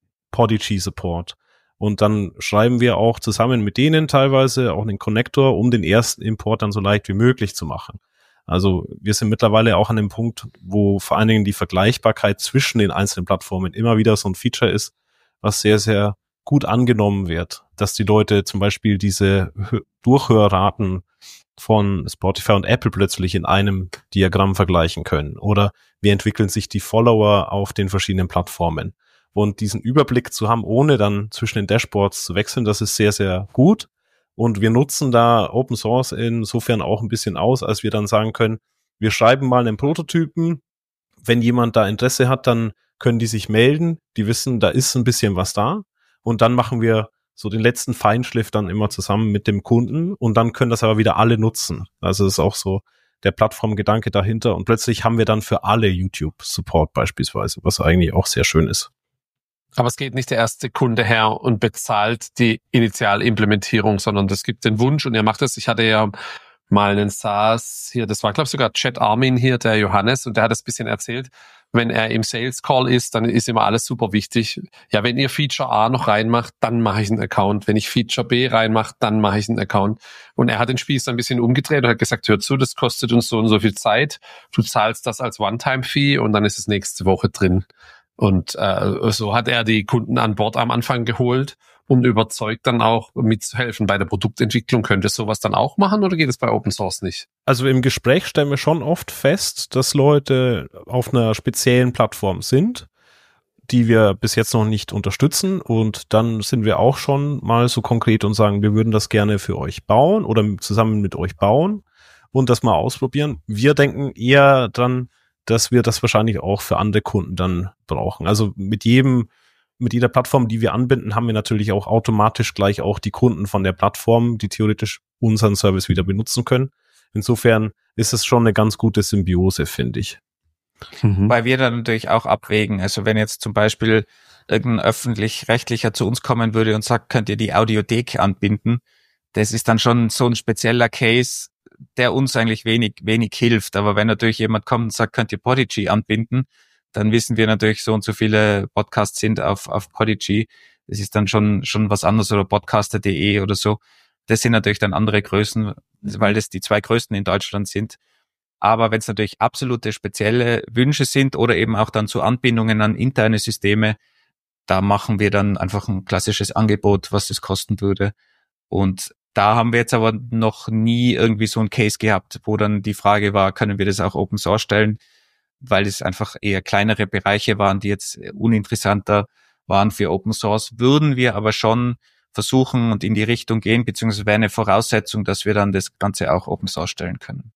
Podigy Support? Und dann schreiben wir auch zusammen mit denen teilweise auch einen Connector, um den ersten Import dann so leicht wie möglich zu machen. Also wir sind mittlerweile auch an dem Punkt, wo vor allen Dingen die Vergleichbarkeit zwischen den einzelnen Plattformen immer wieder so ein Feature ist, was sehr, sehr gut angenommen wird, dass die Leute zum Beispiel diese Durchhörraten von Spotify und Apple plötzlich in einem Diagramm vergleichen können. Oder wie entwickeln sich die Follower auf den verschiedenen Plattformen. Und diesen Überblick zu haben, ohne dann zwischen den Dashboards zu wechseln, das ist sehr, sehr gut. Und wir nutzen da Open Source insofern auch ein bisschen aus, als wir dann sagen können, wir schreiben mal einen Prototypen. Wenn jemand da Interesse hat, dann können die sich melden. Die wissen, da ist ein bisschen was da. Und dann machen wir so den letzten Feinschliff dann immer zusammen mit dem Kunden. Und dann können das aber wieder alle nutzen. Also das ist auch so der Plattformgedanke dahinter. Und plötzlich haben wir dann für alle YouTube-Support beispielsweise, was eigentlich auch sehr schön ist. Aber es geht nicht der erste Kunde her und bezahlt die Initialimplementierung, sondern es gibt den Wunsch und er macht es. Ich hatte ja mal einen SaaS hier, das war glaube ich sogar Chat Armin hier, der Johannes, und der hat das ein bisschen erzählt. Wenn er im Sales Call ist, dann ist immer alles super wichtig. Ja, wenn ihr Feature A noch reinmacht, dann mache ich einen Account. Wenn ich Feature B reinmache, dann mache ich einen Account. Und er hat den Spieß ein bisschen umgedreht und hat gesagt, hör zu, das kostet uns so und so viel Zeit. Du zahlst das als One-Time-Fee und dann ist es nächste Woche drin. Und äh, so hat er die Kunden an Bord am Anfang geholt und überzeugt dann auch mitzuhelfen bei der Produktentwicklung. Könnt ihr sowas dann auch machen oder geht es bei Open Source nicht? Also im Gespräch stellen wir schon oft fest, dass Leute auf einer speziellen Plattform sind, die wir bis jetzt noch nicht unterstützen, und dann sind wir auch schon mal so konkret und sagen, wir würden das gerne für euch bauen oder zusammen mit euch bauen und das mal ausprobieren. Wir denken eher dann, dass wir das wahrscheinlich auch für andere Kunden dann brauchen. Also mit jedem, mit jeder Plattform, die wir anbinden, haben wir natürlich auch automatisch gleich auch die Kunden von der Plattform, die theoretisch unseren Service wieder benutzen können. Insofern ist es schon eine ganz gute Symbiose, finde ich. Mhm. Weil wir dann natürlich auch abwägen. Also wenn jetzt zum Beispiel irgendein öffentlich-rechtlicher zu uns kommen würde und sagt, könnt ihr die Audiothek anbinden, das ist dann schon so ein spezieller Case, der uns eigentlich wenig wenig hilft. Aber wenn natürlich jemand kommt und sagt, könnt ihr Podigy anbinden, dann wissen wir natürlich, so und so viele Podcasts sind auf auf Podigy. Das ist dann schon schon was anderes, oder podcaster punkt de oder so. Das sind natürlich dann andere Größen, weil das die zwei größten in Deutschland sind. Aber wenn es natürlich absolute spezielle Wünsche sind oder eben auch dann zu Anbindungen an interne Systeme, da machen wir dann einfach ein klassisches Angebot, was das kosten würde. Und da haben wir jetzt aber noch nie irgendwie so ein Case gehabt, wo dann die Frage war, können wir das auch Open Source stellen, weil es einfach eher kleinere Bereiche waren, die jetzt uninteressanter waren für Open Source. Würden wir aber schon versuchen und in die Richtung gehen, beziehungsweise wäre eine Voraussetzung, dass wir dann das Ganze auch Open Source stellen können.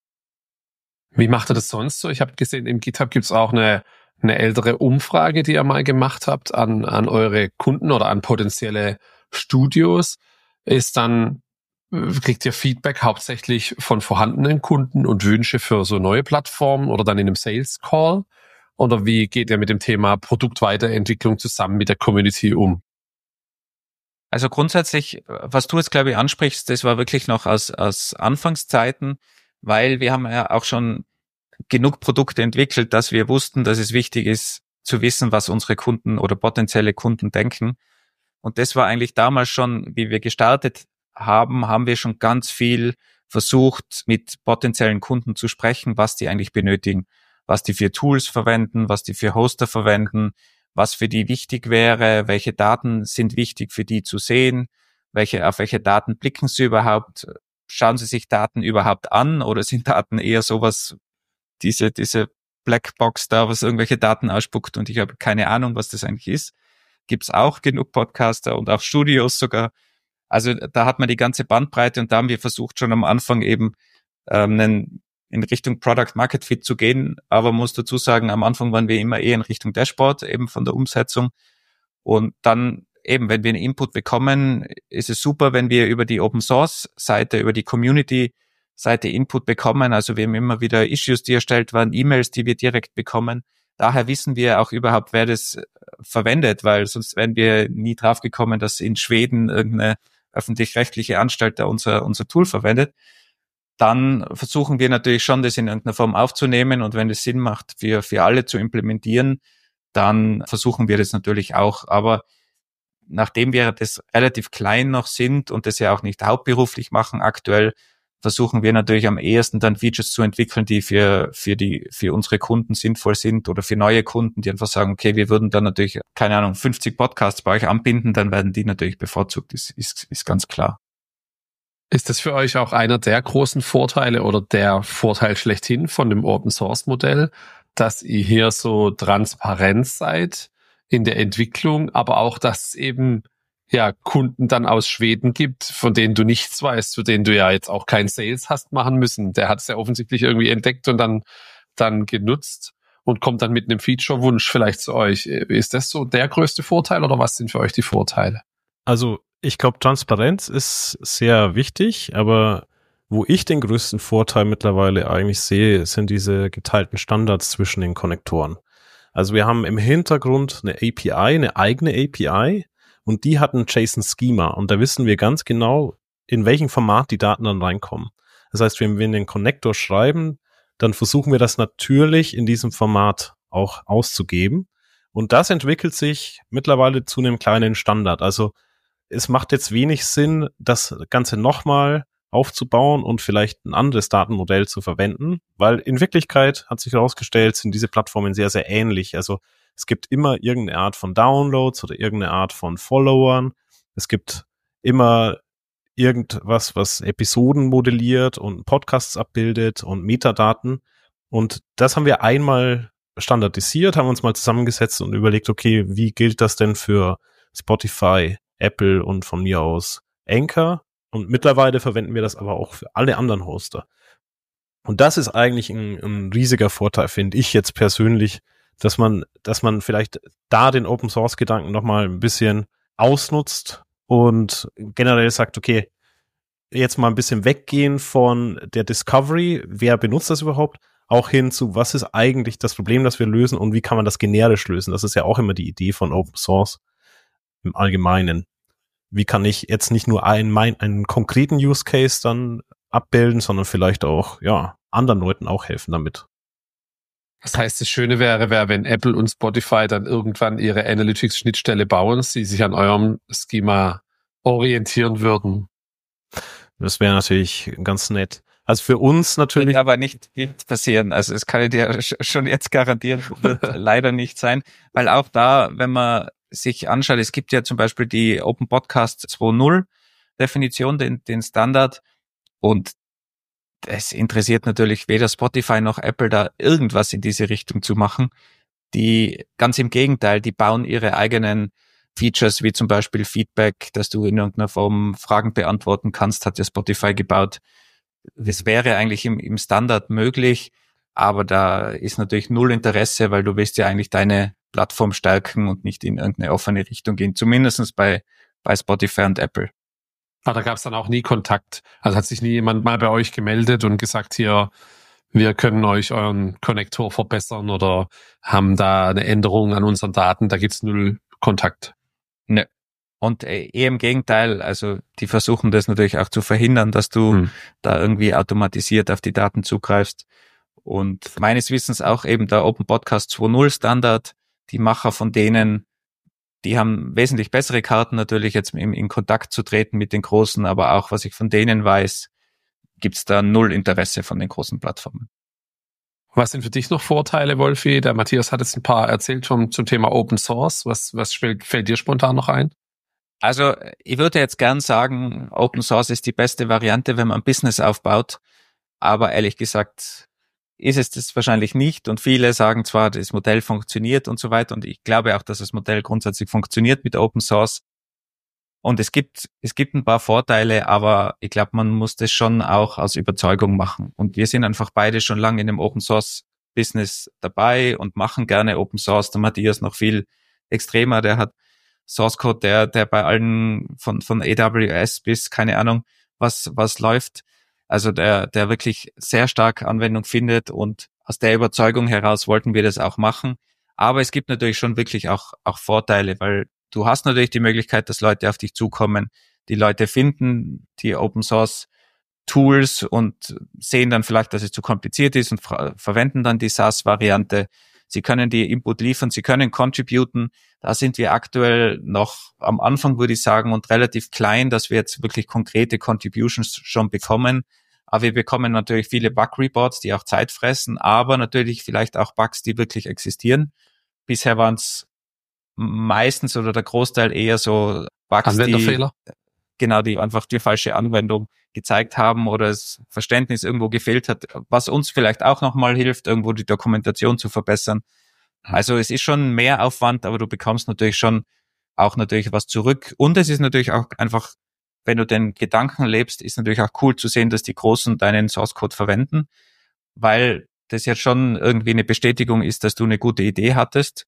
Wie macht ihr das sonst so? Ich habe gesehen, im GitHub gibt's auch eine, eine ältere Umfrage, die ihr mal gemacht habt an, an eure Kunden oder an potenzielle Studios. Ist dann, kriegt ihr Feedback hauptsächlich von vorhandenen Kunden und Wünsche für so neue Plattformen oder dann in einem Sales Call? Oder wie geht ihr mit dem Thema Produktweiterentwicklung zusammen mit der Community um? Also grundsätzlich, was du jetzt, glaube ich, ansprichst, das war wirklich noch aus, aus Anfangszeiten, weil wir haben ja auch schon genug Produkte entwickelt, dass wir wussten, dass es wichtig ist, zu wissen, was unsere Kunden oder potenzielle Kunden denken. Und das war eigentlich damals schon, wie wir gestartet haben, haben wir schon ganz viel versucht, mit potenziellen Kunden zu sprechen, was die eigentlich benötigen, was die für Tools verwenden, was die für Hoster verwenden, was für die wichtig wäre, welche Daten sind wichtig für die zu sehen, welche, auf welche Daten blicken sie überhaupt. Schauen Sie sich Daten überhaupt an oder sind Daten eher sowas, diese diese Blackbox da, was irgendwelche Daten ausspuckt und ich habe keine Ahnung, was das eigentlich ist. Gibt's auch genug Podcaster und auch Studios sogar. Also da hat man die ganze Bandbreite und da haben wir versucht schon am Anfang eben ähm, einen, in Richtung Product Market Fit zu gehen, aber man muss dazu sagen, am Anfang waren wir immer eher in Richtung Dashboard, eben von der Umsetzung, und dann eben, wenn wir einen Input bekommen, ist es super, wenn wir über die Open-Source-Seite, über die Community-Seite Input bekommen. Also wir haben immer wieder Issues, die erstellt waren, E-Mails, die wir direkt bekommen. Daher wissen wir auch überhaupt, wer das verwendet, weil sonst wären wir nie draufgekommen, dass in Schweden irgendeine öffentlich-rechtliche Anstalt da unser, unser Tool verwendet. Dann versuchen wir natürlich schon, das in irgendeiner Form aufzunehmen, und wenn es Sinn macht, für, für alle zu implementieren, dann versuchen wir das natürlich auch. Aber nachdem wir das relativ klein noch sind und das ja auch nicht hauptberuflich machen aktuell, versuchen wir natürlich am ehesten dann Features zu entwickeln, die für für die für unsere Kunden sinnvoll sind, oder für neue Kunden, die einfach sagen, okay, wir würden dann natürlich, keine Ahnung, fünfzig Podcasts bei euch anbinden, dann werden die natürlich bevorzugt, das ist, ist ganz klar. Ist das für euch auch einer der großen Vorteile oder der Vorteil schlechthin von dem Open-Source-Modell, dass ihr hier so transparent seid in der Entwicklung, aber auch, dass es eben ja Kunden dann aus Schweden gibt, von denen du nichts weißt, für denen du ja jetzt auch kein Sales hast machen müssen. Der hat es ja offensichtlich irgendwie entdeckt und dann dann genutzt und kommt dann mit einem Feature-Wunsch vielleicht zu euch. Ist das so der größte Vorteil oder was sind für euch die Vorteile? Also ich glaube, Transparenz ist sehr wichtig, aber wo ich den größten Vorteil mittlerweile eigentlich sehe, sind diese geteilten Standards zwischen den Konnektoren. Also wir haben im Hintergrund eine A P I, eine eigene A P I, und die hat ein JSON-Schema, und da wissen wir ganz genau, in welchem Format die Daten dann reinkommen. Das heißt, wenn wir den Konnektor schreiben, dann versuchen wir das natürlich in diesem Format auch auszugeben. Und das entwickelt sich mittlerweile zu einem kleinen Standard. Also es macht jetzt wenig Sinn, das Ganze nochmal aufzubauen und vielleicht ein anderes Datenmodell zu verwenden, weil in Wirklichkeit hat sich herausgestellt, sind diese Plattformen sehr, sehr ähnlich. Also Es gibt immer irgendeine Art von Downloads oder irgendeine Art von Followern. Es gibt immer irgendwas, was Episoden modelliert und Podcasts abbildet und Metadaten. Und das haben wir einmal standardisiert, haben uns mal zusammengesetzt und überlegt, okay, wie gilt das denn für Spotify, Apple und von mir aus Anchor? Und mittlerweile verwenden wir das aber auch für alle anderen Hoster. Und das ist eigentlich ein, ein riesiger Vorteil, finde ich jetzt persönlich, dass man, dass man vielleicht da den Open-Source-Gedanken nochmal ein bisschen ausnutzt und generell sagt, okay, jetzt mal ein bisschen weggehen von der Discovery, wer benutzt das überhaupt, auch hin zu, was ist eigentlich das Problem, das wir lösen und wie kann man das generisch lösen. Das ist ja auch immer die Idee von Open Source im Allgemeinen. Wie kann ich jetzt nicht nur einen, mein, einen konkreten Use Case dann abbilden, sondern vielleicht auch, ja, anderen Leuten auch helfen damit. Das heißt, das Schöne wäre, wäre, wenn Apple und Spotify dann irgendwann ihre Analytics-Schnittstelle bauen, sie sich an eurem Schema orientieren würden. Das wäre natürlich ganz nett. Also für uns natürlich. Wird aber nicht passieren. Also es kann ich dir schon jetzt garantieren, wird leider nicht sein. Weil auch da, wenn man sich anschaut, es gibt ja zum Beispiel die Open Podcast zwei Punkt null Definition, den, den Standard. Und es interessiert natürlich weder Spotify noch Apple, da irgendwas in diese Richtung zu machen. Die, ganz im Gegenteil, die bauen ihre eigenen Features, wie zum Beispiel Feedback, dass du in irgendeiner Form Fragen beantworten kannst, hat ja Spotify gebaut. Das wäre eigentlich im, im Standard möglich, aber da ist natürlich null Interesse, weil du willst ja eigentlich deine Plattform stärken und nicht in irgendeine offene Richtung gehen, zumindest bei, bei Spotify und Apple. Aber da gab es dann auch nie Kontakt. Also hat sich nie jemand mal bei euch gemeldet und gesagt, hier, wir können euch euren Konnektor verbessern oder haben da eine Änderung an unseren Daten, da gibt's null Kontakt. Ne. Und eher im Gegenteil, also die versuchen das natürlich auch zu verhindern, dass du hm. da irgendwie automatisiert auf die Daten zugreifst. Und meines Wissens auch eben der Open Podcast zwei Punkt null Standard, die Macher von denen, die haben wesentlich bessere Karten natürlich jetzt in, in Kontakt zu treten mit den Großen, aber auch was ich von denen weiß, gibt's da null Interesse von den großen Plattformen. Was sind für dich noch Vorteile, Wolfi? Der Matthias hat jetzt ein paar erzählt schon zum Thema Open Source. Was, was fällt, fällt dir spontan noch ein? Also ich würde jetzt gern sagen, Open Source ist die beste Variante, wenn man ein Business aufbaut. Aber ehrlich gesagt ist es das wahrscheinlich nicht. Und viele sagen zwar, das Modell funktioniert und so weiter. Und ich glaube auch, dass das Modell grundsätzlich funktioniert mit Open Source. Und es gibt, es gibt ein paar Vorteile, aber ich glaube, man muss das schon auch aus Überzeugung machen. Und wir sind einfach beide schon lange in dem Open Source Business dabei und machen gerne Open Source. Der Matthias noch viel extremer, der hat Source Code, der, der bei allen von, von A W S bis keine Ahnung, was, was läuft. Also der, der wirklich sehr stark Anwendung findet und aus der Überzeugung heraus wollten wir das auch machen. Aber es gibt natürlich schon wirklich auch, auch Vorteile, weil du hast natürlich die Möglichkeit, dass Leute auf dich zukommen. Die Leute finden die Open Source Tools und sehen dann vielleicht, dass es zu kompliziert ist und ver- verwenden dann die SaaS-Variante. Sie können die Input liefern, sie können contributen. Da sind wir aktuell noch am Anfang, würde ich sagen, und relativ klein, dass wir jetzt wirklich konkrete Contributions schon bekommen. Aber wir bekommen natürlich viele Bug-Reports, die auch Zeit fressen, aber natürlich vielleicht auch Bugs, die wirklich existieren. Bisher waren es meistens oder der Großteil eher so Bugs, Anwenderfehler. die genau, die einfach die falsche Anwendung gezeigt haben oder das Verständnis irgendwo gefehlt hat, was uns vielleicht auch nochmal hilft, irgendwo die Dokumentation zu verbessern. Also es ist schon mehr Aufwand, aber du bekommst natürlich schon auch natürlich was zurück. Und es ist natürlich auch einfach, wenn du den Gedanken lebst, ist natürlich auch cool zu sehen, dass die Großen deinen Source Code verwenden, weil das ja schon irgendwie eine Bestätigung ist, dass du eine gute Idee hattest.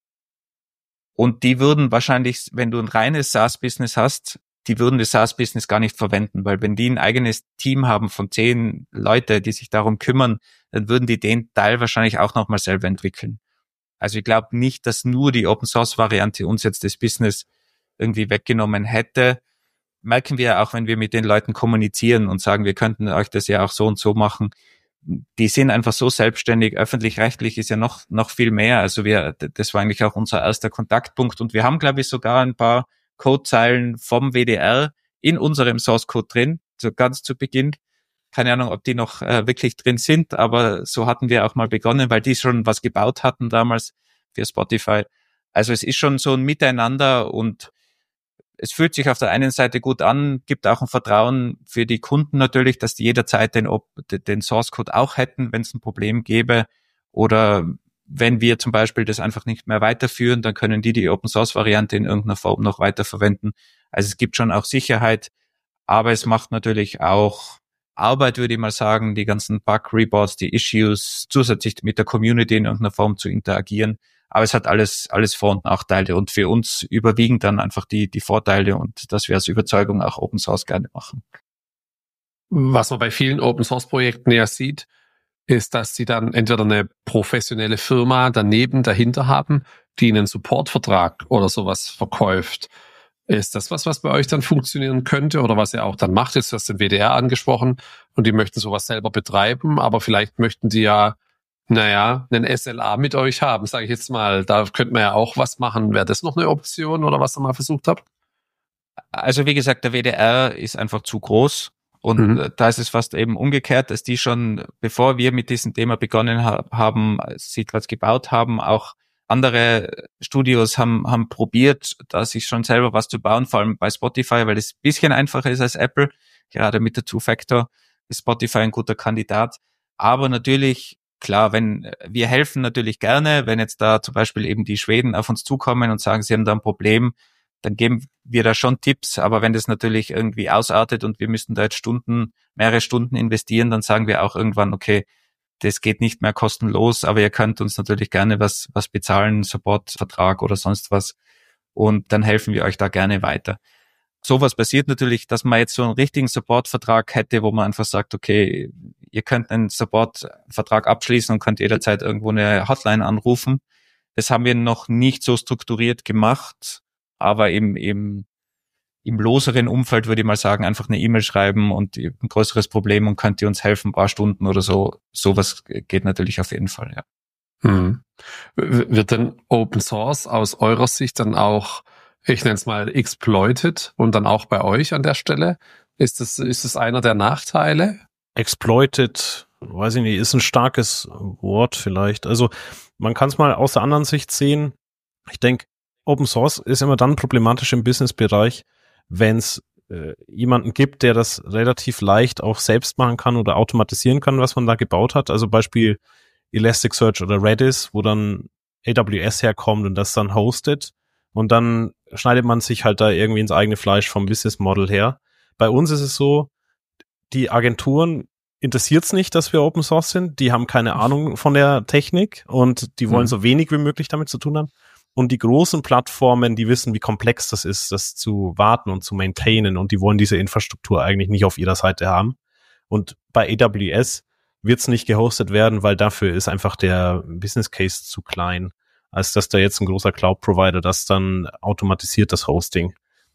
Und die würden wahrscheinlich, wenn du ein reines SaaS-Business hast, die würden das SaaS-Business gar nicht verwenden, weil wenn die ein eigenes Team haben von zehn Leute, die sich darum kümmern, dann würden die den Teil wahrscheinlich auch nochmal selber entwickeln. Also ich glaube nicht, dass nur die Open-Source-Variante uns jetzt das Business irgendwie weggenommen hätte. Merken wir auch, wenn wir mit den Leuten kommunizieren und sagen, wir könnten euch das ja auch so und so machen. Die sind einfach so selbstständig. Öffentlich-rechtlich ist ja noch noch viel mehr. Also wir, das war eigentlich auch unser erster Kontaktpunkt. Und wir haben, glaube ich, sogar ein paar Codezeilen vom W D R in unserem Source Code drin, so ganz zu Beginn. Keine Ahnung, ob die noch äh, wirklich drin sind, aber so hatten wir auch mal begonnen, weil die schon was gebaut hatten damals für Spotify. Also es ist schon so ein Miteinander und es fühlt sich auf der einen Seite gut an, gibt auch ein Vertrauen für die Kunden natürlich, dass die jederzeit den, den Source Code auch hätten, wenn es ein Problem gäbe. Oder wenn wir zum Beispiel das einfach nicht mehr weiterführen, dann können die die Open Source Variante in irgendeiner Form noch weiterverwenden. Also es gibt schon auch Sicherheit, aber es macht natürlich auch Arbeit, würde ich mal sagen, die ganzen Bug Reports, die Issues, zusätzlich mit der Community in irgendeiner Form zu interagieren. Aber es hat alles, alles Vor- und Nachteile und für uns überwiegen dann einfach die, die Vorteile und dass wir aus Überzeugung auch Open Source gerne machen. Was man bei vielen Open Source Projekten ja sieht, ist, dass sie dann entweder eine professionelle Firma daneben dahinter haben, die einen Supportvertrag oder sowas verkauft. Ist das was, was bei euch dann funktionieren könnte oder was ihr auch dann macht? Jetzt hast du den W D R angesprochen und die möchten sowas selber betreiben, aber vielleicht möchten die ja naja, einen S L A mit euch haben, sage ich jetzt mal. Da könnte man ja auch was machen. Wäre das noch eine Option oder was ihr mal versucht habt? Also wie gesagt, der W D R ist einfach zu groß und mhm. da ist es fast eben umgekehrt, dass die schon, bevor wir mit diesem Thema begonnen ha- haben, Seedclouds gebaut haben, auch andere Studios haben haben probiert, da sich schon selber was zu bauen, vor allem bei Spotify, weil es ein bisschen einfacher ist als Apple. Gerade mit der Two-Factor ist Spotify ein guter Kandidat. Aber natürlich klar, wenn wir helfen natürlich gerne, wenn jetzt da zum Beispiel eben die Schweden auf uns zukommen und sagen, sie haben da ein Problem, dann geben wir da schon Tipps, aber wenn das natürlich irgendwie ausartet und wir müssten da jetzt Stunden, mehrere Stunden investieren, dann sagen wir auch irgendwann, okay, das geht nicht mehr kostenlos, aber ihr könnt uns natürlich gerne was, was bezahlen, Supportvertrag oder sonst was und dann helfen wir euch da gerne weiter. Sowas passiert natürlich, dass man jetzt so einen richtigen Supportvertrag hätte, wo man einfach sagt, okay, ihr könnt einen Supportvertrag abschließen und könnt jederzeit irgendwo eine Hotline anrufen. Das haben wir noch nicht so strukturiert gemacht, aber im, im, im loseren Umfeld würde ich mal sagen, einfach eine E-Mail schreiben und ein größeres Problem und könnt ihr uns helfen, ein paar Stunden oder so. Sowas geht natürlich auf jeden Fall, ja. Hm. Wird denn Open Source aus eurer Sicht dann auch, ich nenne es mal, exploited und dann auch bei euch an der Stelle? Ist das, ist das einer der Nachteile? Exploited, weiß ich nicht, ist ein starkes Wort vielleicht. Also man kann es mal aus der anderen Sicht sehen. Ich denke, Open Source ist immer dann problematisch im Businessbereich, wenn es äh, jemanden gibt, der das relativ leicht auch selbst machen kann oder automatisieren kann, was man da gebaut hat. Also Beispiel Elasticsearch oder Redis, wo dann A W S herkommt und das dann hostet. Und dann schneidet man sich halt da irgendwie ins eigene Fleisch vom Business Model her. Bei uns ist es so, die Agenturen interessiert's nicht, dass wir Open Source sind. Die haben keine Ahnung von der Technik und die wollen mhm. so wenig wie möglich damit zu tun haben. Und die großen Plattformen, die wissen, wie komplex das ist, das zu warten und zu maintainen. Und die wollen diese Infrastruktur eigentlich nicht auf ihrer Seite haben. Und bei A W S wird's nicht gehostet werden, weil dafür ist einfach der Business Case zu klein, als dass da jetzt ein großer Cloud-Provider das dann automatisiert, das Hosting.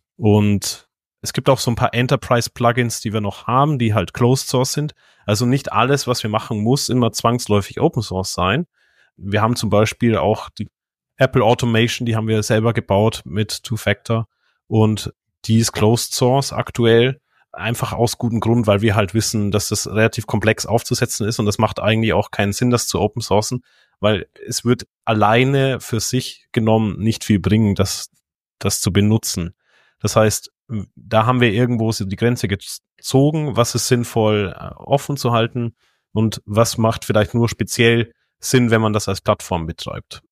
Und es gibt auch so ein paar Enterprise-Plugins, die wir noch haben, die halt Closed Source sind. Also nicht alles, was wir machen, muss immer zwangsläufig Open Source sein. Wir haben zum Beispiel auch die Apple Automation, die haben wir selber gebaut mit Two-Factor und die ist Closed Source aktuell, einfach aus gutem Grund, weil wir halt wissen, dass das relativ komplex aufzusetzen ist und das macht eigentlich auch keinen Sinn, das zu Open Sourcen, weil es wird alleine für sich genommen nicht viel bringen, das, das zu benutzen. Das heißt, da haben wir irgendwo so die Grenze gezogen, was ist sinnvoll offen zu halten und was macht vielleicht nur speziell Sinn, wenn man das als Plattform betreibt.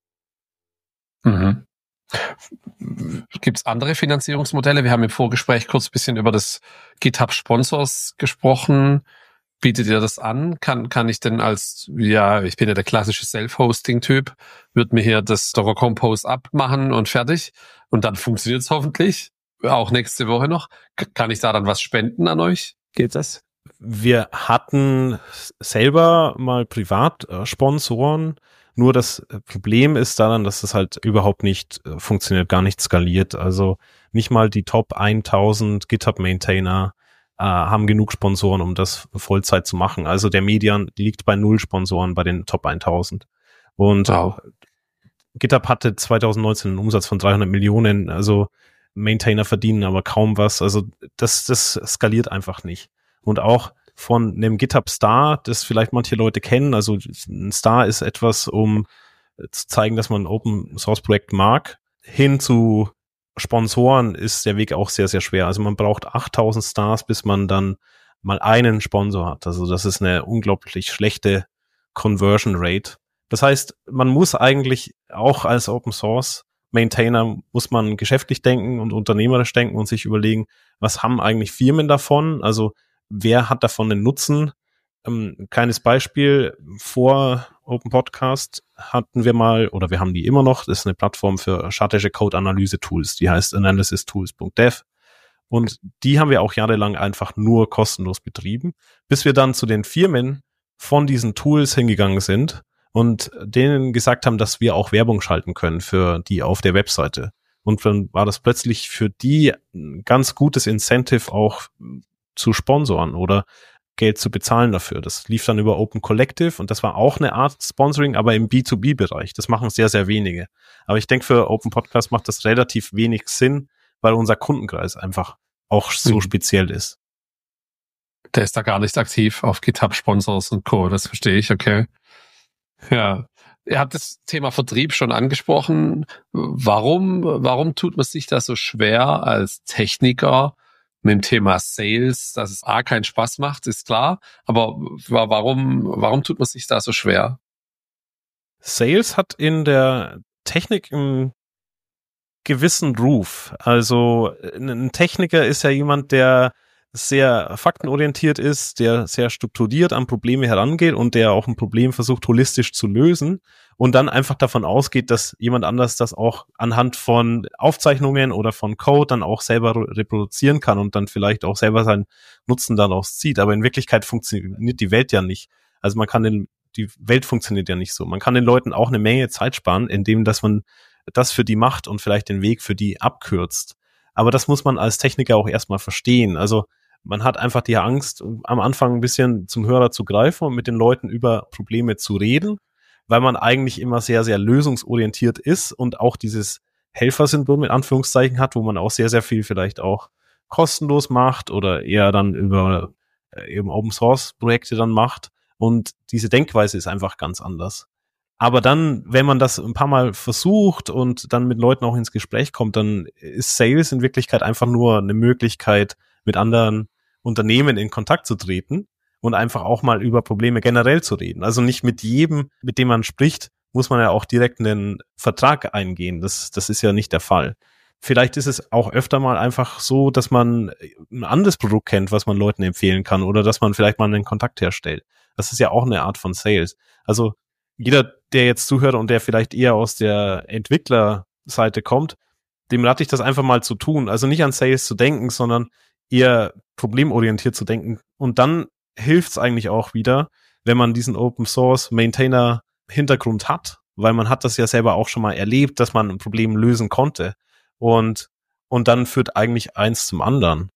Mhm. Gibt es andere Finanzierungsmodelle? Wir haben im Vorgespräch kurz ein bisschen über das GitHub Sponsors gesprochen. Bietet ihr das an? Kann kann ich denn als, ja, ich bin ja der klassische Self-Hosting-Typ, würde mir hier das Docker Compose abmachen und fertig und dann funktioniert es hoffentlich, auch nächste Woche noch. Kann ich da dann was spenden an euch? Geht das? Wir hatten selber mal privat äh, Sponsoren, nur das Problem ist daran, dass es halt überhaupt nicht äh, funktioniert, gar nicht skaliert. Also nicht mal die Top tausend GitHub-Maintainer äh, haben genug Sponsoren, um das Vollzeit zu machen. Also der Median liegt bei null Sponsoren bei den Top tausend. Und wow. GitHub hatte zwanzig neunzehn einen Umsatz von dreihundert Millionen, also Maintainer verdienen aber kaum was. Also das, das skaliert einfach nicht. Und auch von einem GitHub Star, das vielleicht manche Leute kennen, also ein Star ist etwas, um zu zeigen, dass man ein Open-Source-Projekt mag, hin zu Sponsoren ist der Weg auch sehr, sehr schwer. Also man braucht achttausend Stars, bis man dann mal einen Sponsor hat. Also das ist eine unglaublich schlechte Conversion Rate. Das heißt, man muss eigentlich auch als Open-Source-Maintainer muss man geschäftlich denken und unternehmerisch denken und sich überlegen, was haben eigentlich Firmen davon? Also wer hat davon den Nutzen? Ähm, kleines Beispiel, vor Open Podcast hatten wir mal, oder wir haben die immer noch, das ist eine Plattform für statische Code-Analyse-Tools, die heißt analysis tools punkt dev und die haben wir auch jahrelang einfach nur kostenlos betrieben, bis wir dann zu den Firmen von diesen Tools hingegangen sind und denen gesagt haben, dass wir auch Werbung schalten können für die auf der Webseite. Und dann war das plötzlich für die ein ganz gutes Incentive auch zu sponsoren oder Geld zu bezahlen dafür. Das lief dann über Open Collective und das war auch eine Art Sponsoring, aber im B zwei B-Bereich. Das machen sehr, sehr wenige. Aber ich denke, für Open Podcast macht das relativ wenig Sinn, weil unser Kundenkreis einfach auch so mhm. speziell ist. Der ist da gar nicht aktiv auf GitHub-Sponsors und Co., das verstehe ich, okay. Ja, ihr habt das Thema Vertrieb schon angesprochen. Warum, warum tut man sich da so schwer als Techniker mit dem Thema Sales, dass es A, keinen Spaß macht, ist klar, aber warum, warum tut man sich da so schwer? Sales hat in der Technik einen gewissen Ruf. Also ein Techniker ist ja jemand, der sehr faktenorientiert ist, der sehr strukturiert an Probleme herangeht und der auch ein Problem versucht, holistisch zu lösen und dann einfach davon ausgeht, dass jemand anders das auch anhand von Aufzeichnungen oder von Code dann auch selber reproduzieren kann und dann vielleicht auch selber seinen Nutzen daraus zieht. Aber in Wirklichkeit funktioniert die Welt ja nicht. Also man kann den, die Welt funktioniert ja nicht so. Man kann den Leuten auch eine Menge Zeit sparen, indem dass man das für die macht und vielleicht den Weg für die abkürzt. Aber das muss man als Techniker auch erstmal verstehen. Also man hat einfach die Angst, am Anfang ein bisschen zum Hörer zu greifen und mit den Leuten über Probleme zu reden, weil man eigentlich immer sehr, sehr lösungsorientiert ist und auch dieses Helfersyndrom in Anführungszeichen hat, wo man auch sehr, sehr viel vielleicht auch kostenlos macht oder eher dann über eben Open-Source-Projekte dann macht. Und diese Denkweise ist einfach ganz anders. Aber dann, wenn man das ein paar Mal versucht und dann mit Leuten auch ins Gespräch kommt, dann ist Sales in Wirklichkeit einfach nur eine Möglichkeit, mit anderen Unternehmen in Kontakt zu treten und einfach auch mal über Probleme generell zu reden. Also nicht mit jedem, mit dem man spricht, muss man ja auch direkt einen Vertrag eingehen. Das, das ist ja nicht der Fall. Vielleicht ist es auch öfter mal einfach so, dass man ein anderes Produkt kennt, was man Leuten empfehlen kann oder dass man vielleicht mal einen Kontakt herstellt. Das ist ja auch eine Art von Sales. Also jeder, der jetzt zuhört und der vielleicht eher aus der Entwicklerseite kommt, dem rate ich das einfach mal zu tun. Also nicht an Sales zu denken, sondern eher problemorientiert zu denken. Und dann hilft es eigentlich auch wieder, wenn man diesen Open-Source-Maintainer-Hintergrund hat, weil man hat das ja selber auch schon mal erlebt, dass man ein Problem lösen konnte. Und, und dann führt eigentlich eins zum anderen.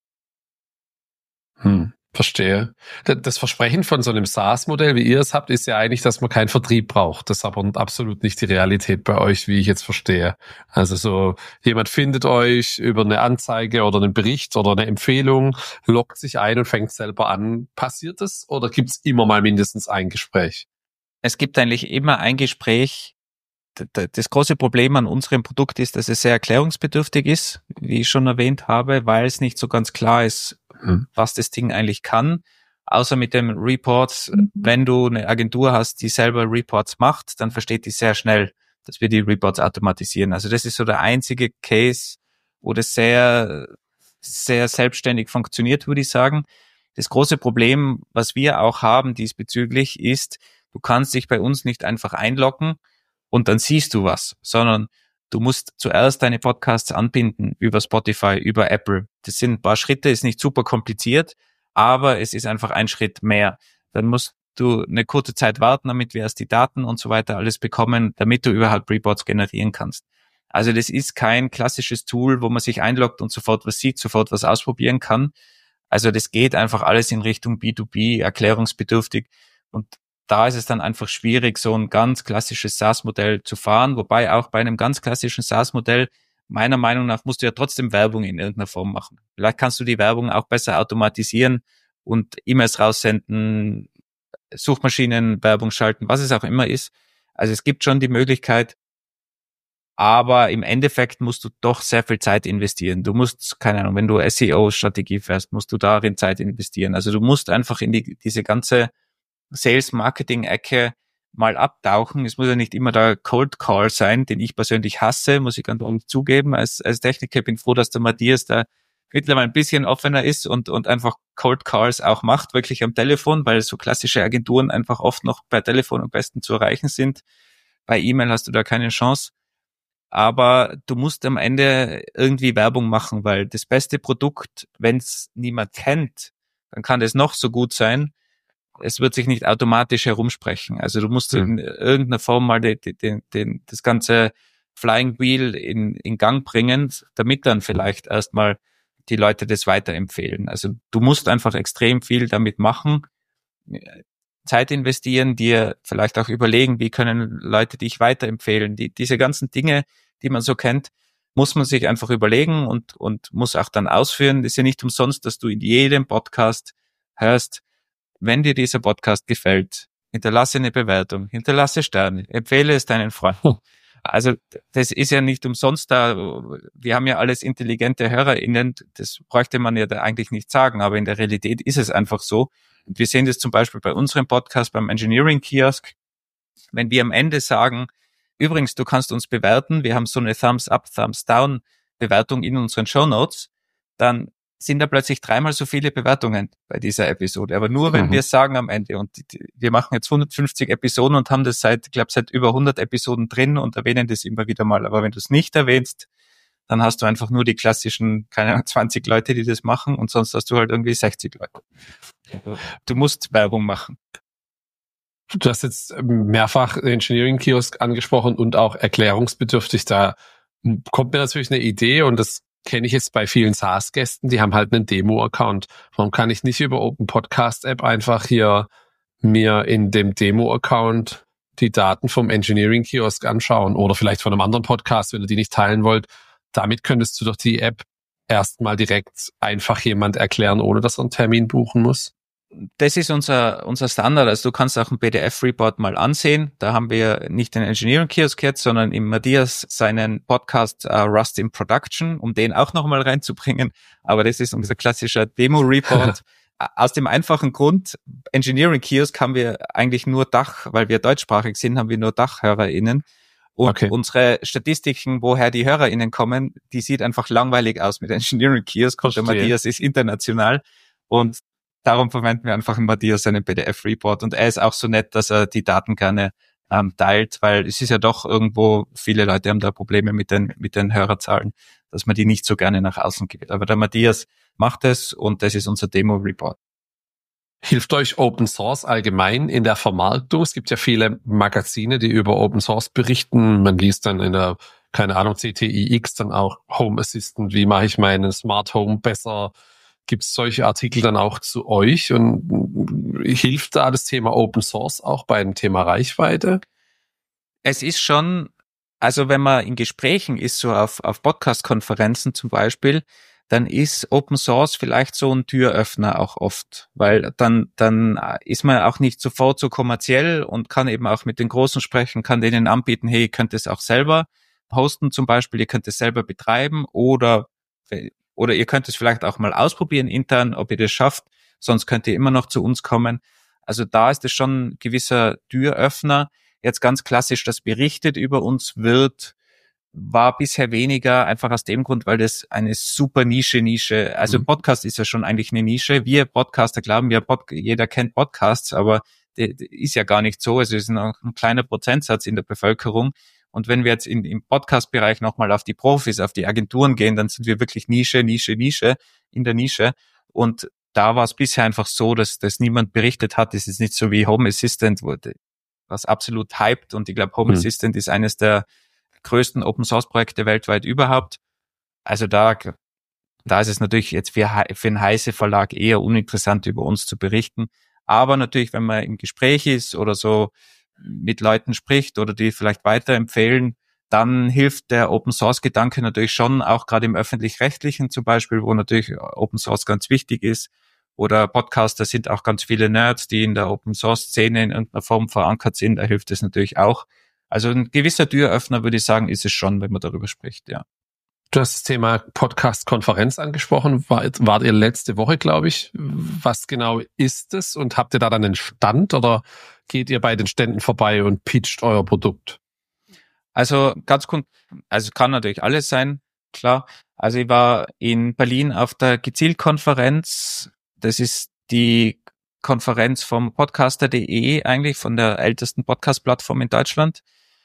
Hm. Verstehe. Das Versprechen von so einem SaaS-Modell, wie ihr es habt, ist ja eigentlich, dass man keinen Vertrieb braucht. Das ist aber absolut nicht die Realität bei euch, wie ich jetzt verstehe. Also so, jemand findet euch über eine Anzeige oder einen Bericht oder eine Empfehlung, loggt sich ein und fängt selber an. Passiert das oder gibt es immer mal mindestens ein Gespräch? Es gibt eigentlich immer ein Gespräch. Das große Problem an unserem Produkt ist, dass es sehr erklärungsbedürftig ist, wie ich schon erwähnt habe, weil es nicht so ganz klar ist, was das Ding eigentlich kann, außer mit dem Reports. Wenn du eine Agentur hast, die selber Reports macht, dann versteht die sehr schnell, dass wir die Reports automatisieren. Also das ist so der einzige Case, wo das sehr, sehr selbstständig funktioniert, würde ich sagen. Das große Problem, was wir auch haben diesbezüglich, ist, du kannst dich bei uns nicht einfach einloggen und dann siehst du was, sondern du musst zuerst deine Podcasts anbinden über Spotify, über Apple. Das sind ein paar Schritte, ist nicht super kompliziert, aber es ist einfach ein Schritt mehr. Dann musst du eine kurze Zeit warten, damit wir erst die Daten und so weiter alles bekommen, damit du überhaupt Reports generieren kannst. Also das ist kein klassisches Tool, wo man sich einloggt und sofort was sieht, sofort was ausprobieren kann. Also das geht einfach alles in Richtung B zwei B, erklärungsbedürftig, und da ist es dann einfach schwierig, so ein ganz klassisches SaaS-Modell zu fahren, wobei auch bei einem ganz klassischen SaaS-Modell, meiner Meinung nach, musst du ja trotzdem Werbung in irgendeiner Form machen. Vielleicht kannst du die Werbung auch besser automatisieren und E-Mails raussenden, Suchmaschinen Werbung schalten, was es auch immer ist. Also es gibt schon die Möglichkeit, aber im Endeffekt musst du doch sehr viel Zeit investieren. Du musst, keine Ahnung, wenn du S E O-Strategie fährst, musst du darin Zeit investieren. Also du musst einfach in die, diese ganze Sales-Marketing-Ecke mal abtauchen. Es muss ja nicht immer der Cold Call sein, den ich persönlich hasse, muss ich ganz ehrlich zugeben. Als, als Techniker bin ich froh, dass der Matthias da mittlerweile ein bisschen offener ist und, und einfach Cold Calls auch macht, wirklich am Telefon, weil so klassische Agenturen einfach oft noch per Telefon am besten zu erreichen sind. Bei E-Mail hast du da keine Chance. Aber du musst am Ende irgendwie Werbung machen, weil das beste Produkt, wenn es niemand kennt, dann kann das noch so gut sein. Es wird sich nicht automatisch herumsprechen. Also du musst mhm. in irgendeiner Form mal den, den, den, das ganze Flying Wheel in, in Gang bringen, damit dann vielleicht erstmal die Leute das weiterempfehlen. Also du musst einfach extrem viel damit machen, Zeit investieren, dir vielleicht auch überlegen, wie können Leute dich weiterempfehlen. Die, diese ganzen Dinge, die man so kennt, muss man sich einfach überlegen und, und muss auch dann ausführen. Das ist ja nicht umsonst, dass du in jedem Podcast hörst, wenn dir dieser Podcast gefällt, hinterlasse eine Bewertung, hinterlasse Sterne, empfehle es deinen Freunden. Also das ist ja nicht umsonst da. Wir haben ja alles intelligente HörerInnen, das bräuchte man ja da eigentlich nicht sagen, aber in der Realität ist es einfach so. Und wir sehen das zum Beispiel bei unserem Podcast, beim Engineering Kiosk, wenn wir am Ende sagen, übrigens, du kannst uns bewerten, wir haben so eine Thumbs-up, Thumbs-down Bewertung in unseren Shownotes, dann sind da plötzlich dreimal so viele Bewertungen bei dieser Episode. Aber nur, wenn mhm. wir es sagen am Ende. Und die, die, wir machen jetzt hundertfünfzig Episoden und haben das seit, ich glaube, seit über hundert Episoden drin und erwähnen das immer wieder mal. Aber wenn du es nicht erwähnst, dann hast du einfach nur die klassischen, keine Ahnung, zwanzig Leute, die das machen und sonst hast du halt irgendwie sechzig Leute. Du musst Werbung machen. Du hast jetzt mehrfach Engineering-Kiosk angesprochen und auch erklärungsbedürftig. Da kommt mir natürlich eine Idee und das kenne ich jetzt bei vielen SaaS-Gästen, die haben halt einen Demo-Account. Warum kann ich nicht über Open Podcast App einfach hier mir in dem Demo-Account die Daten vom Engineering-Kiosk anschauen oder vielleicht von einem anderen Podcast, wenn ihr die nicht teilen wollt? Damit könntest du doch die App erstmal direkt einfach jemand erklären, ohne dass er einen Termin buchen muss. Das ist unser unser Standard. Also du kannst auch einen P D F-Report mal ansehen. Da haben wir nicht den Engineering Kiosk jetzt, sondern im Matthias seinen Podcast uh, Rust in Production, um den auch nochmal reinzubringen. Aber das ist unser klassischer Demo-Report. Aus dem einfachen Grund, Engineering Kiosk haben wir eigentlich nur Dach, weil wir deutschsprachig sind, haben wir nur DachhörerInnen. Und okay. unsere Statistiken, woher die HörerInnen kommen, die sieht einfach langweilig aus mit Engineering Kiosk. Und der Matthias ist international. Und darum verwenden wir einfach in Matthias seinen P D F-Report und er ist auch so nett, dass er die Daten gerne ähm, teilt, weil es ist ja doch irgendwo, viele Leute haben da Probleme mit den mit den Hörerzahlen, dass man die nicht so gerne nach außen gibt. Aber der Matthias macht es und das ist unser Demo-Report. Hilft euch Open Source allgemein in der Vermarktung? Es gibt ja viele Magazine, die über Open Source berichten. Man liest dann in der, keine Ahnung, C T I X dann auch Home Assistant, wie mache ich meinen Smart Home besser? Gibt es solche Artikel dann auch zu euch und hilft da das Thema Open Source auch bei dem Thema Reichweite? Es ist schon, also wenn man in Gesprächen ist, so auf, auf Podcast-Konferenzen zum Beispiel, dann ist Open Source vielleicht so ein Türöffner auch oft, weil dann, dann ist man auch nicht sofort so kommerziell und kann eben auch mit den Großen sprechen, kann denen anbieten, hey, ihr könnt es auch selber hosten zum Beispiel, ihr könnt es selber betreiben oder Oder ihr könnt es vielleicht auch mal ausprobieren intern, ob ihr das schafft. Sonst könnt ihr immer noch zu uns kommen. Also da ist es schon ein gewisser Türöffner. Jetzt ganz klassisch, dass berichtet über uns wird, war bisher weniger, einfach aus dem Grund, weil das eine super Nische, Nische, also mhm. Podcast ist ja schon eigentlich eine Nische. Wir Podcaster glauben ja, Pod, jeder kennt Podcasts, aber das ist ja gar nicht so. Also es ist noch ein kleiner Prozentsatz in der Bevölkerung. Und wenn wir jetzt in, im Podcast-Bereich nochmal auf die Profis, auf die Agenturen gehen, dann sind wir wirklich Nische, Nische, Nische in der Nische. Und da war es bisher einfach so, dass das niemand berichtet hat. Es ist nicht so wie Home Assistant, was absolut hyped. Und ich glaube, Home mhm. Assistant ist eines der größten Open-Source-Projekte weltweit überhaupt. Also da, da ist es natürlich jetzt für, für einen Heise Verlag eher uninteressant, über uns zu berichten. Aber natürlich, wenn man im Gespräch ist oder so mit Leuten spricht oder die vielleicht weiterempfehlen, dann hilft der Open-Source-Gedanke natürlich schon, auch gerade im Öffentlich-Rechtlichen zum Beispiel, wo natürlich Open-Source ganz wichtig ist. Oder Podcaster sind auch ganz viele Nerds, die in der Open-Source-Szene in irgendeiner Form verankert sind. Da hilft es natürlich auch. Also ein gewisser Türöffner, würde ich sagen, ist es schon, wenn man darüber spricht, ja. Du hast das Thema Podcast-Konferenz angesprochen. War, wart ihr letzte Woche, glaube ich. Was genau ist es? Und habt ihr da dann einen Stand oder geht ihr bei den Ständen vorbei und pitcht euer Produkt? Also ganz gut, also kann natürlich alles sein, klar. Also ich war in Berlin auf der Gezielt-Konferenz. Das ist die Konferenz vom Podcaster punkt de eigentlich, von der ältesten Podcast-Plattform in Deutschland.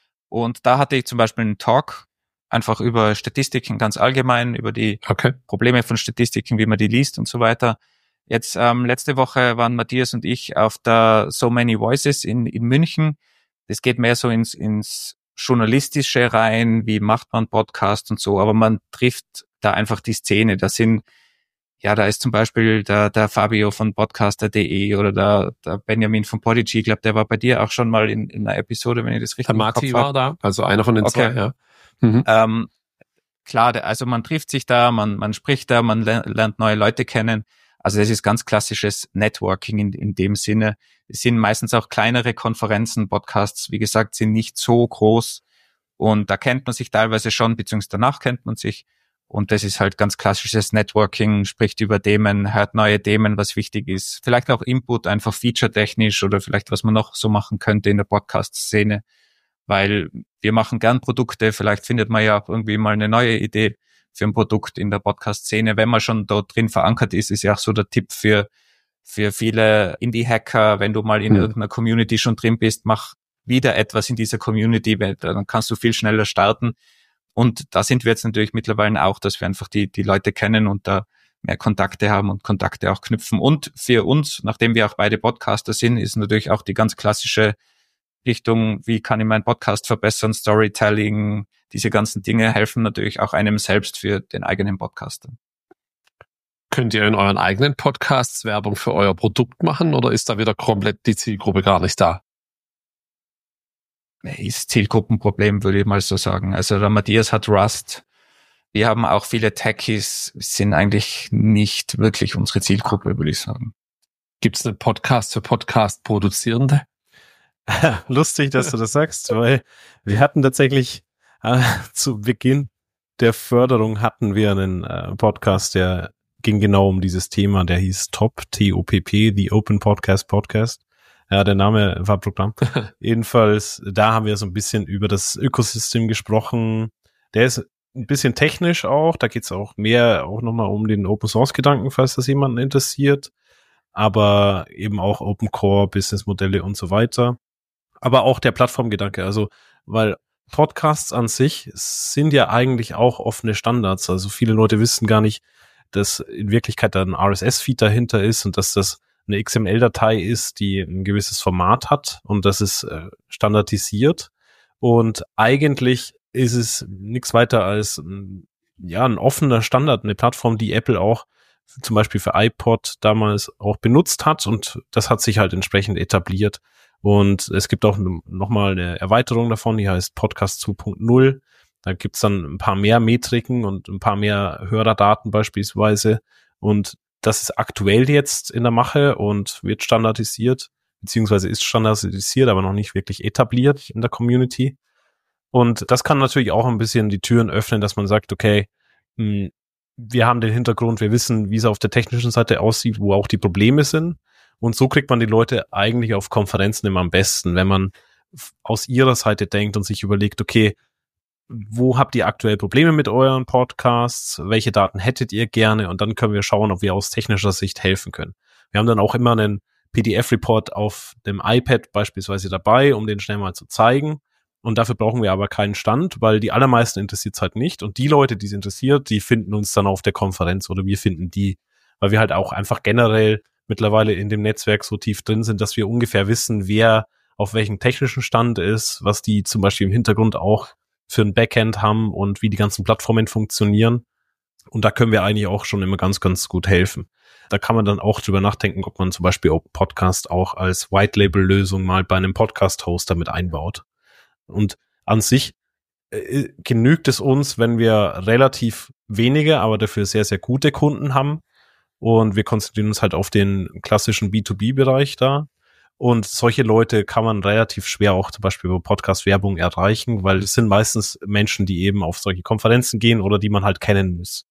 Und da hatte ich zum Beispiel einen Talk, einfach über Statistiken ganz allgemein, über die okay. Probleme von Statistiken, wie man die liest und so weiter. Jetzt ähm, letzte Woche waren Matthias und ich auf der So Many Voices in, in München. Das geht mehr so ins, ins Journalistische rein, wie macht man Podcast und so, aber man trifft da einfach die Szene. Da sind, ja, da ist zum Beispiel der, der Fabio von Podcaster punkt de oder der, der Benjamin von Podigy, ich glaube, der war bei dir auch schon mal in, in einer Episode, wenn ich das richtig im Kopf habe. Der Marti war da, also einer von den okay. zwei, ja. Mhm. Ähm, klar, also man trifft sich da, man, man spricht da, man lernt neue Leute kennen. Also das ist ganz klassisches Networking in, in dem Sinne. Es sind meistens auch kleinere Konferenzen, Podcasts, wie gesagt, sind nicht so groß und da kennt man sich teilweise schon, beziehungsweise danach kennt man sich und das ist halt ganz klassisches Networking, spricht über Themen, hört neue Themen, was wichtig ist. Vielleicht auch Input, einfach featuretechnisch oder vielleicht was man noch so machen könnte in der Podcast-Szene. Weil wir machen gern Produkte, vielleicht findet man ja auch irgendwie mal eine neue Idee für ein Produkt in der Podcast-Szene. Wenn man schon dort drin verankert ist, ist ja auch so der Tipp für für viele Indie-Hacker, wenn du mal in mhm. irgendeiner Community schon drin bist, mach wieder etwas in dieser Community, dann kannst du viel schneller starten. Und da sind wir jetzt natürlich mittlerweile auch, dass wir einfach die die Leute kennen und da mehr Kontakte haben und Kontakte auch knüpfen. Und für uns, nachdem wir auch beide Podcaster sind, ist natürlich auch die ganz klassische Richtung, wie kann ich meinen Podcast verbessern, Storytelling, diese ganzen Dinge helfen natürlich auch einem selbst für den eigenen Podcaster. Könnt ihr in euren eigenen Podcasts Werbung für euer Produkt machen oder ist da wieder komplett die Zielgruppe gar nicht da? Ist Zielgruppenproblem, würde ich mal so sagen. Also der Matthias hat Rust. Wir haben auch viele Techies, sind eigentlich nicht wirklich unsere Zielgruppe, würde ich sagen. Gibt es einen Podcast für Podcast-Produzierende? Lustig, dass du das sagst, weil wir hatten tatsächlich äh, zu Beginn der Förderung hatten wir einen äh, Podcast, der ging genau um dieses Thema, der hieß Top, T O P P, The Open Podcast Podcast. Ja, der Name war Programm. Jedenfalls, da haben wir so ein bisschen über das Ökosystem gesprochen. Der ist ein bisschen technisch auch, da geht's auch mehr auch nochmal um den Open-Source-Gedanken, falls das jemanden interessiert, aber eben auch Open Core, Businessmodelle und so weiter. Aber auch der Plattformgedanke, also weil Podcasts an sich sind ja eigentlich auch offene Standards. Also viele Leute wissen gar nicht, dass in Wirklichkeit da ein R S S-Feed dahinter ist und dass das eine X M L-Datei ist, die ein gewisses Format hat und das ist äh, standardisiert. Und eigentlich ist es nichts weiter als ja ein offener Standard, eine Plattform, die Apple auch zum Beispiel für iPod damals auch benutzt hat und das hat sich halt entsprechend etabliert. Und es gibt auch nochmal eine Erweiterung davon, die heißt Podcast zwei Punkt null. Da gibt's dann ein paar mehr Metriken und ein paar mehr Hörerdaten beispielsweise. Und das ist aktuell jetzt in der Mache und wird standardisiert, beziehungsweise ist standardisiert, aber noch nicht wirklich etabliert in der Community. Und das kann natürlich auch ein bisschen die Türen öffnen, dass man sagt, okay, mh, wir haben den Hintergrund, wir wissen, wie es auf der technischen Seite aussieht, wo auch die Probleme sind. Und so kriegt man die Leute eigentlich auf Konferenzen immer am besten, wenn man aus ihrer Seite denkt und sich überlegt, okay, wo habt ihr aktuell Probleme mit euren Podcasts? Welche Daten hättet ihr gerne? Und dann können wir schauen, ob wir aus technischer Sicht helfen können. Wir haben dann auch immer einen P D F-Report auf dem iPad beispielsweise dabei, um den schnell mal zu zeigen. Und dafür brauchen wir aber keinen Stand, weil die allermeisten interessiert es halt nicht. Und die Leute, die es interessiert, die finden uns dann auf der Konferenz oder wir finden die, weil wir halt auch einfach generell mittlerweile in dem Netzwerk so tief drin sind, dass wir ungefähr wissen, wer auf welchem technischen Stand ist, was die zum Beispiel im Hintergrund auch für ein Backend haben und wie die ganzen Plattformen funktionieren. Und da können wir eigentlich auch schon immer ganz, ganz gut helfen. Da kann man dann auch drüber nachdenken, ob man zum Beispiel Open Podcast auch als White-Label-Lösung mal bei einem Podcast-Hoster mit einbaut. Und an sich äh, genügt es uns, wenn wir relativ wenige, aber dafür sehr, sehr gute Kunden haben. Und wir konzentrieren uns halt auf den klassischen B zwei B-Bereich da. Und solche Leute kann man relativ schwer auch zum Beispiel über Podcast-Werbung erreichen, weil es sind meistens Menschen, die eben auf solche Konferenzen gehen oder die man halt kennen muss.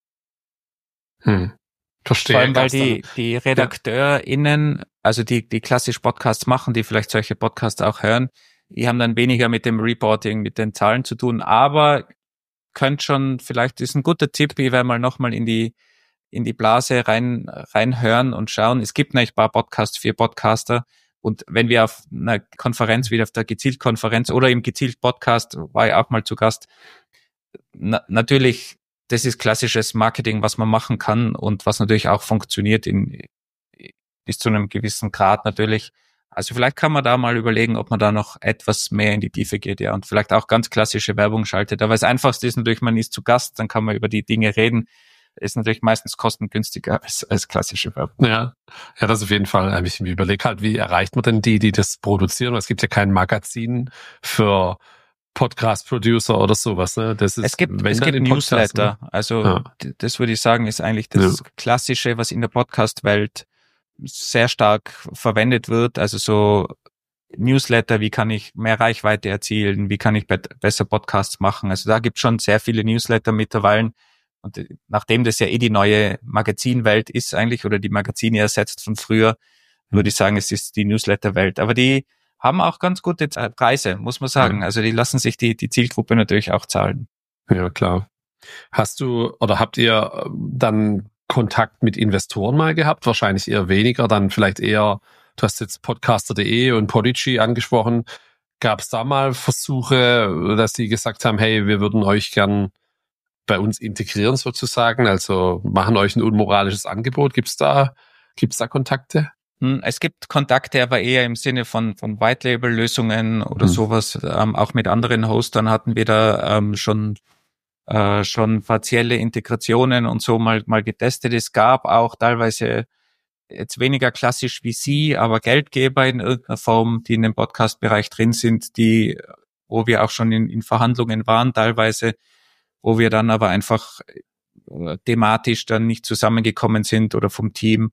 Hm. Verstehe. Vor allem, weil die, die RedakteurInnen, also die, die klassisch Podcasts machen, die vielleicht solche Podcasts auch hören, die haben dann weniger mit dem Reporting, mit den Zahlen zu tun, aber könnt schon, vielleicht ist ein guter Tipp, ich werde mal nochmal in die, in die Blase rein, reinhören und schauen. Es gibt nämlich ein paar Podcasts für Podcaster. Und wenn wir auf einer Konferenz, wieder auf der Gezielt-Konferenz oder im Gezielt-Podcast, war ich auch mal zu Gast, na, natürlich, das ist klassisches Marketing, was man machen kann und was natürlich auch funktioniert in, bis zu einem gewissen Grad natürlich. Also vielleicht kann man da mal überlegen, ob man da noch etwas mehr in die Tiefe geht, ja, und vielleicht auch ganz klassische Werbung schaltet. Aber das Einfachste ist natürlich, man ist zu Gast, dann kann man über die Dinge reden. Ist natürlich meistens kostengünstiger als, als klassische Werbung. Ja, ja, das auf jeden Fall. Ich überlege halt, wie erreicht man denn die, die das produzieren? Es gibt ja kein Magazin für Podcast-Producer oder sowas. Ne? Das ist, es gibt, wenn es gibt Newsletter. Ne? Also ja. Das würde ich sagen, ist eigentlich das ja. Klassische, was in der Podcast-Welt sehr stark verwendet wird. Also so Newsletter, wie kann ich mehr Reichweite erzielen? Wie kann ich be- besser Podcasts machen? Also da gibt es schon sehr viele Newsletter mittlerweile. Und nachdem das ja eh die neue Magazinwelt ist eigentlich oder die Magazine ersetzt von früher, würde ich sagen, es ist die Newsletterwelt. Aber die haben auch ganz gute Preise, muss man sagen. Also die lassen sich die, die Zielgruppe natürlich auch zahlen. Ja, klar. Hast du oder habt ihr dann Kontakt mit Investoren mal gehabt? Wahrscheinlich eher weniger, dann vielleicht eher, du hast jetzt podcaster punkt de und Podigy angesprochen. Gab es da mal Versuche, dass die gesagt haben, hey, wir würden euch gern bei uns integrieren sozusagen, also machen euch ein unmoralisches Angebot? Gibt's da, gibt's da Kontakte? Es gibt Kontakte, aber eher im Sinne von von White-Label-Lösungen oder hm. sowas. Ähm, auch mit anderen Hostern hatten wir da ähm, schon äh, schon partielle Integrationen und so mal mal getestet. Es gab auch teilweise jetzt weniger klassisch wie Sie, aber Geldgeber in irgendeiner Form, die in dem Podcast-Bereich drin sind, die, wo wir auch schon in, in Verhandlungen waren teilweise, wo wir dann aber einfach thematisch dann nicht zusammengekommen sind oder vom Team.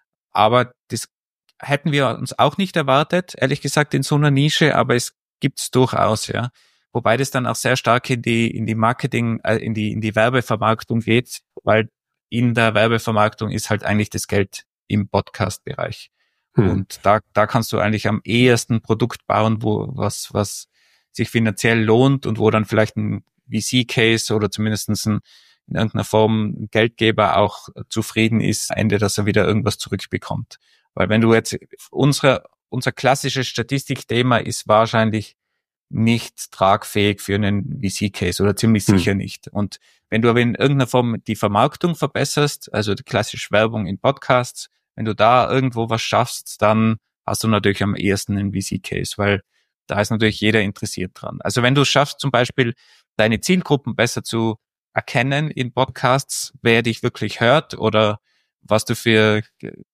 Aber das hätten wir uns auch nicht erwartet, ehrlich gesagt, in so einer Nische, aber es gibt's durchaus, ja. Wobei das dann auch sehr stark in die, in die Marketing, äh, in die, in die Werbevermarktung geht, weil in der Werbevermarktung ist halt eigentlich das Geld im Podcast-Bereich. Hm. Und da, da kannst du eigentlich am ehesten Produkt bauen, wo, was, was sich finanziell lohnt und wo dann vielleicht ein V C-Case oder zumindestens ein, in irgendeiner Form ein Geldgeber auch zufrieden ist, am Ende, dass er wieder irgendwas zurückbekommt. Weil wenn du jetzt, unsere, unser klassisches Statistikthema ist wahrscheinlich nicht tragfähig für einen V C-Case oder ziemlich sicher hm. nicht. Und wenn du aber in irgendeiner Form die Vermarktung verbesserst, also die klassische Werbung in Podcasts, wenn du da irgendwo was schaffst, dann hast du natürlich am ehesten einen V C-Case, weil da ist natürlich jeder interessiert dran. Also wenn du es schaffst, zum Beispiel deine Zielgruppen besser zu erkennen in Podcasts, wer dich wirklich hört oder was du für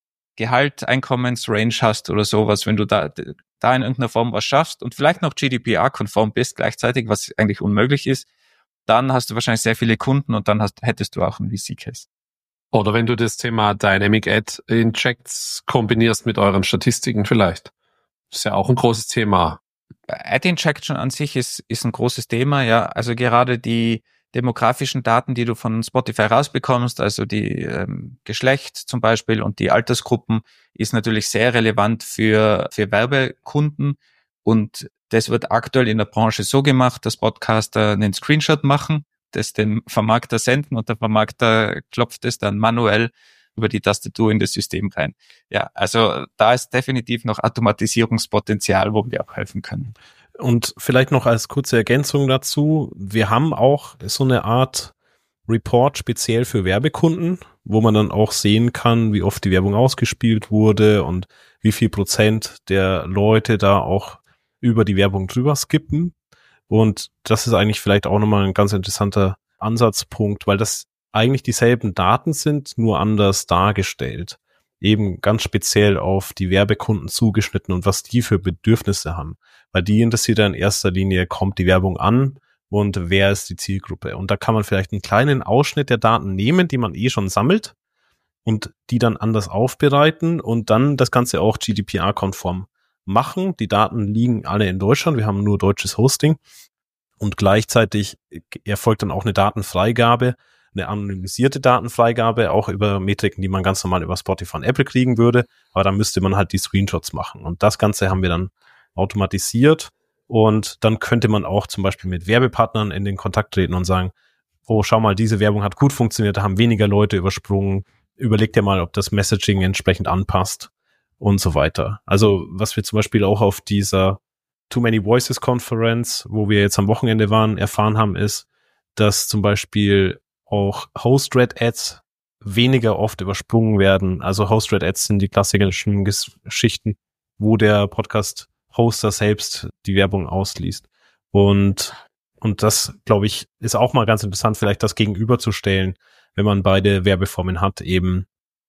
Gehalt, Einkommensrange hast oder sowas, wenn du da, da in irgendeiner Form was schaffst und vielleicht noch G D P R-konform bist gleichzeitig, was eigentlich unmöglich ist, dann hast du wahrscheinlich sehr viele Kunden und dann hast, hättest du auch einen V C-Case. Oder wenn du das Thema Dynamic Ad Injects kombinierst mit euren Statistiken vielleicht. Das ist ja auch ein großes Thema. Ad Injection an sich ist, ist ein großes Thema, ja. Also gerade die demografischen Daten, die du von Spotify rausbekommst, also die ähm, Geschlecht zum Beispiel und die Altersgruppen, ist natürlich sehr relevant für, für Werbekunden. Und das wird aktuell in der Branche so gemacht, dass Podcaster einen Screenshot machen, das dem Vermarkter senden und der Vermarkter klopft es dann manuell über die Tastatur in das System rein. Ja, also da ist definitiv noch Automatisierungspotenzial, wo wir auch helfen können. Und vielleicht noch als kurze Ergänzung dazu, wir haben auch so eine Art Report speziell für Werbekunden, wo man dann auch sehen kann, wie oft die Werbung ausgespielt wurde und wie viel Prozent der Leute da auch über die Werbung drüber skippen. Und das ist eigentlich vielleicht auch nochmal ein ganz interessanter Ansatzpunkt, weil das eigentlich dieselben Daten sind, nur anders dargestellt. Eben ganz speziell auf die Werbekunden zugeschnitten und was die für Bedürfnisse haben. Weil die interessiert ja in erster Linie, kommt die Werbung an und wer ist die Zielgruppe. Und da kann man vielleicht einen kleinen Ausschnitt der Daten nehmen, die man eh schon sammelt und die dann anders aufbereiten und dann das Ganze auch G D P R-konform machen. Die Daten liegen alle in Deutschland. Wir haben nur deutsches Hosting. Und gleichzeitig erfolgt dann auch eine Datenfreigabe, eine anonymisierte Datenfreigabe, auch über Metriken, die man ganz normal über Spotify und Apple kriegen würde. Aber dann müsste man halt die Screenshots machen. Und das Ganze haben wir dann automatisiert. Und dann könnte man auch zum Beispiel mit Werbepartnern in den Kontakt treten und sagen, oh, schau mal, diese Werbung hat gut funktioniert, da haben weniger Leute übersprungen. Überleg dir mal, ob das Messaging entsprechend anpasst und so weiter. Also was wir zum Beispiel auch auf dieser Too Many Voices Conference, wo wir jetzt am Wochenende waren, erfahren haben, ist, dass zum Beispiel auch Host-Read-Ads weniger oft übersprungen werden. Also Host-Read-Ads sind die klassischen Geschichten, wo der Podcast-Hoster selbst die Werbung ausliest. Und, und das, glaube ich, ist auch mal ganz interessant, vielleicht das gegenüberzustellen, wenn man beide Werbeformen hat, eben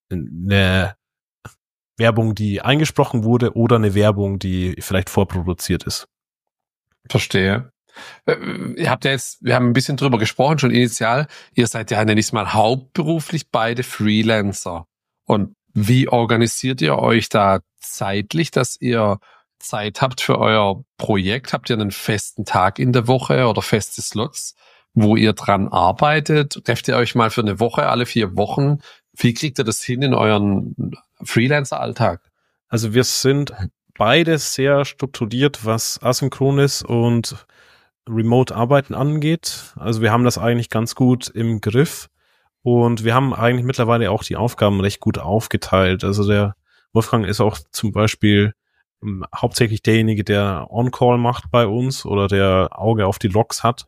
eine Werbung, die eingesprochen wurde oder eine Werbung, die vielleicht vorproduziert ist. Verstehe. Ihr habt ja jetzt, wir haben ein bisschen drüber gesprochen, schon initial. Ihr seid ja, nenne ich es mal, hauptberuflich beide Freelancer. Und wie organisiert ihr euch da zeitlich, dass ihr Zeit habt für euer Projekt? Habt ihr einen festen Tag in der Woche oder feste Slots, wo ihr dran arbeitet? Trefft ihr euch mal für eine Woche, alle vier Wochen? Wie kriegt ihr das hin in euren Freelancer-Alltag? Also wir sind beide sehr strukturiert, was Asynchrones und Remote-Arbeiten angeht. Also wir haben das eigentlich ganz gut im Griff und wir haben eigentlich mittlerweile auch die Aufgaben recht gut aufgeteilt. Also der Wolfgang ist auch zum Beispiel um, hauptsächlich derjenige, der On-Call macht bei uns oder der Auge auf die Logs hat.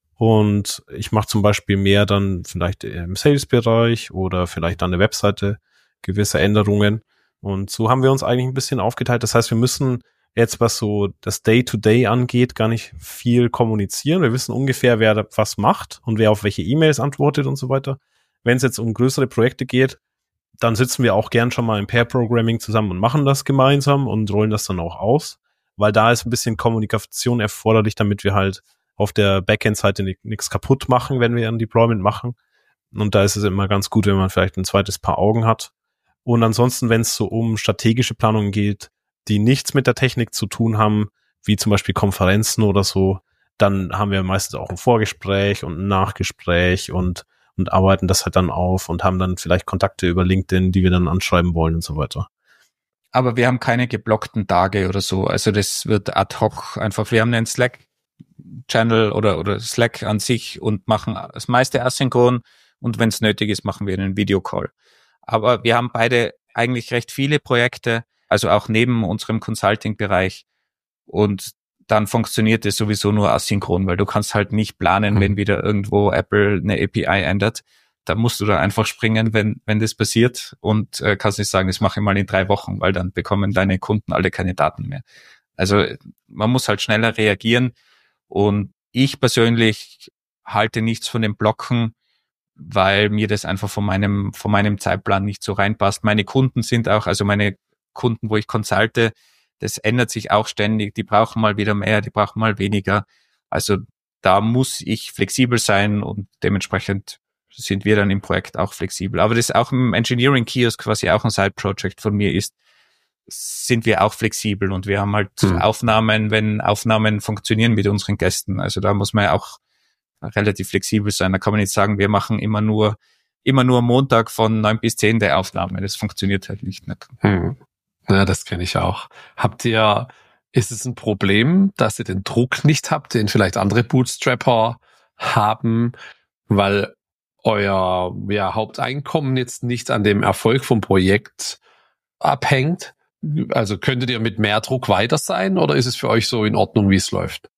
Und ich mache zum Beispiel mehr dann vielleicht im Sales-Bereich oder vielleicht an der Webseite gewisse Änderungen. Und so haben wir uns eigentlich ein bisschen aufgeteilt. Das heißt, wir müssen jetzt, was so das Day-to-Day angeht, gar nicht viel kommunizieren. Wir wissen ungefähr, wer was macht und wer auf welche E-Mails antwortet und so weiter. Wenn es jetzt um größere Projekte geht, dann sitzen wir auch gern schon mal im Pair-Programming zusammen und machen das gemeinsam und rollen das dann auch aus. Weil da ist ein bisschen Kommunikation erforderlich, damit wir halt auf der Backend-Seite nichts kaputt machen, wenn wir ein Deployment machen. Und da ist es immer ganz gut, wenn man vielleicht ein zweites Paar Augen hat. Und ansonsten, wenn es so um strategische Planungen geht, die nichts mit der Technik zu tun haben, wie zum Beispiel Konferenzen oder so, dann haben wir meistens auch ein Vorgespräch und ein Nachgespräch und, und arbeiten das halt dann auf und haben dann vielleicht Kontakte über LinkedIn, die wir dann anschreiben wollen und so weiter. Aber wir haben keine geblockten Tage oder so. Also das wird ad hoc einfach. Wir haben einen Slack-Channel oder, oder Slack an sich und machen das meiste asynchron. Und wenn es nötig ist, machen wir einen Videocall. Aber wir haben beide eigentlich recht viele Projekte, also auch neben unserem Consulting-Bereich. Und dann funktioniert es sowieso nur asynchron, weil du kannst halt nicht planen, mhm. wenn wieder irgendwo Apple eine A P I ändert. Da musst du dann einfach springen, wenn wenn das passiert und äh, kannst nicht sagen, das mache ich mal in drei Wochen, weil dann bekommen deine Kunden alle keine Daten mehr. Also man muss halt schneller reagieren. Und ich persönlich halte nichts von den Blocken, weil mir das einfach von meinem von meinem Zeitplan nicht so reinpasst. Meine Kunden sind auch, also meine Kunden, wo ich consulte, das ändert sich auch ständig. Die brauchen mal wieder mehr, die brauchen mal weniger. Also da muss ich flexibel sein und dementsprechend sind wir dann im Projekt auch flexibel. Aber das auch im Engineering Kiosk, was ja auch ein Side-Project von mir ist, sind wir auch flexibel und wir haben halt hm. Aufnahmen, wenn Aufnahmen funktionieren mit unseren Gästen. Also da muss man ja auch relativ flexibel sein. Da kann man nicht sagen, wir machen immer nur immer nur Montag von neun bis zehn der Aufnahme. Das funktioniert halt nicht. Ne? Hm. Ja, das kenne ich auch. Habt ihr, ist es ein Problem, dass ihr den Druck nicht habt, den vielleicht andere Bootstrapper haben, weil euer ja, Haupteinkommen jetzt nicht an dem Erfolg vom Projekt abhängt? Also könntet ihr mit mehr Druck weiter sein oder ist es für euch so in Ordnung, wie es läuft?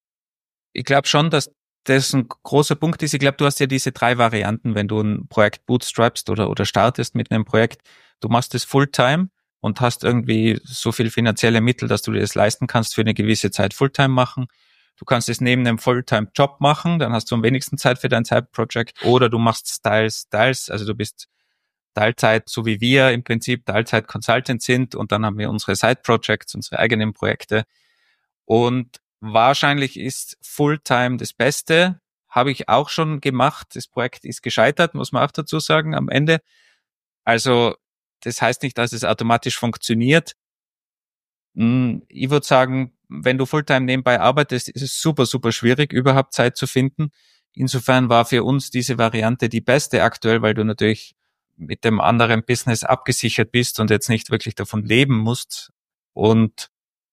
Ich glaube schon, dass das ein großer Punkt ist. Ich glaube, du hast ja diese drei Varianten, wenn du ein Projekt bootstrapst oder, oder startest mit einem Projekt. Du machst es Fulltime und hast irgendwie so viel finanzielle Mittel, dass du dir das leisten kannst, für eine gewisse Zeit Fulltime machen. Du kannst es neben einem Fulltime-Job machen, dann hast du am wenigsten Zeit für dein Side-Project. Oder du machst Styles, Styles, also du bist Teilzeit, so wie wir im Prinzip Teilzeit-Consultant sind und dann haben wir unsere Side-Projects, unsere eigenen Projekte. Und wahrscheinlich ist Fulltime das Beste, habe ich auch schon gemacht. Das Projekt ist gescheitert, muss man auch dazu sagen, am Ende. Also das heißt nicht, dass es automatisch funktioniert. Ich würde sagen, wenn du Fulltime nebenbei arbeitest, ist es super, super schwierig, überhaupt Zeit zu finden. Insofern war für uns diese Variante die beste aktuell, weil du natürlich mit dem anderen Business abgesichert bist und jetzt nicht wirklich davon leben musst. Und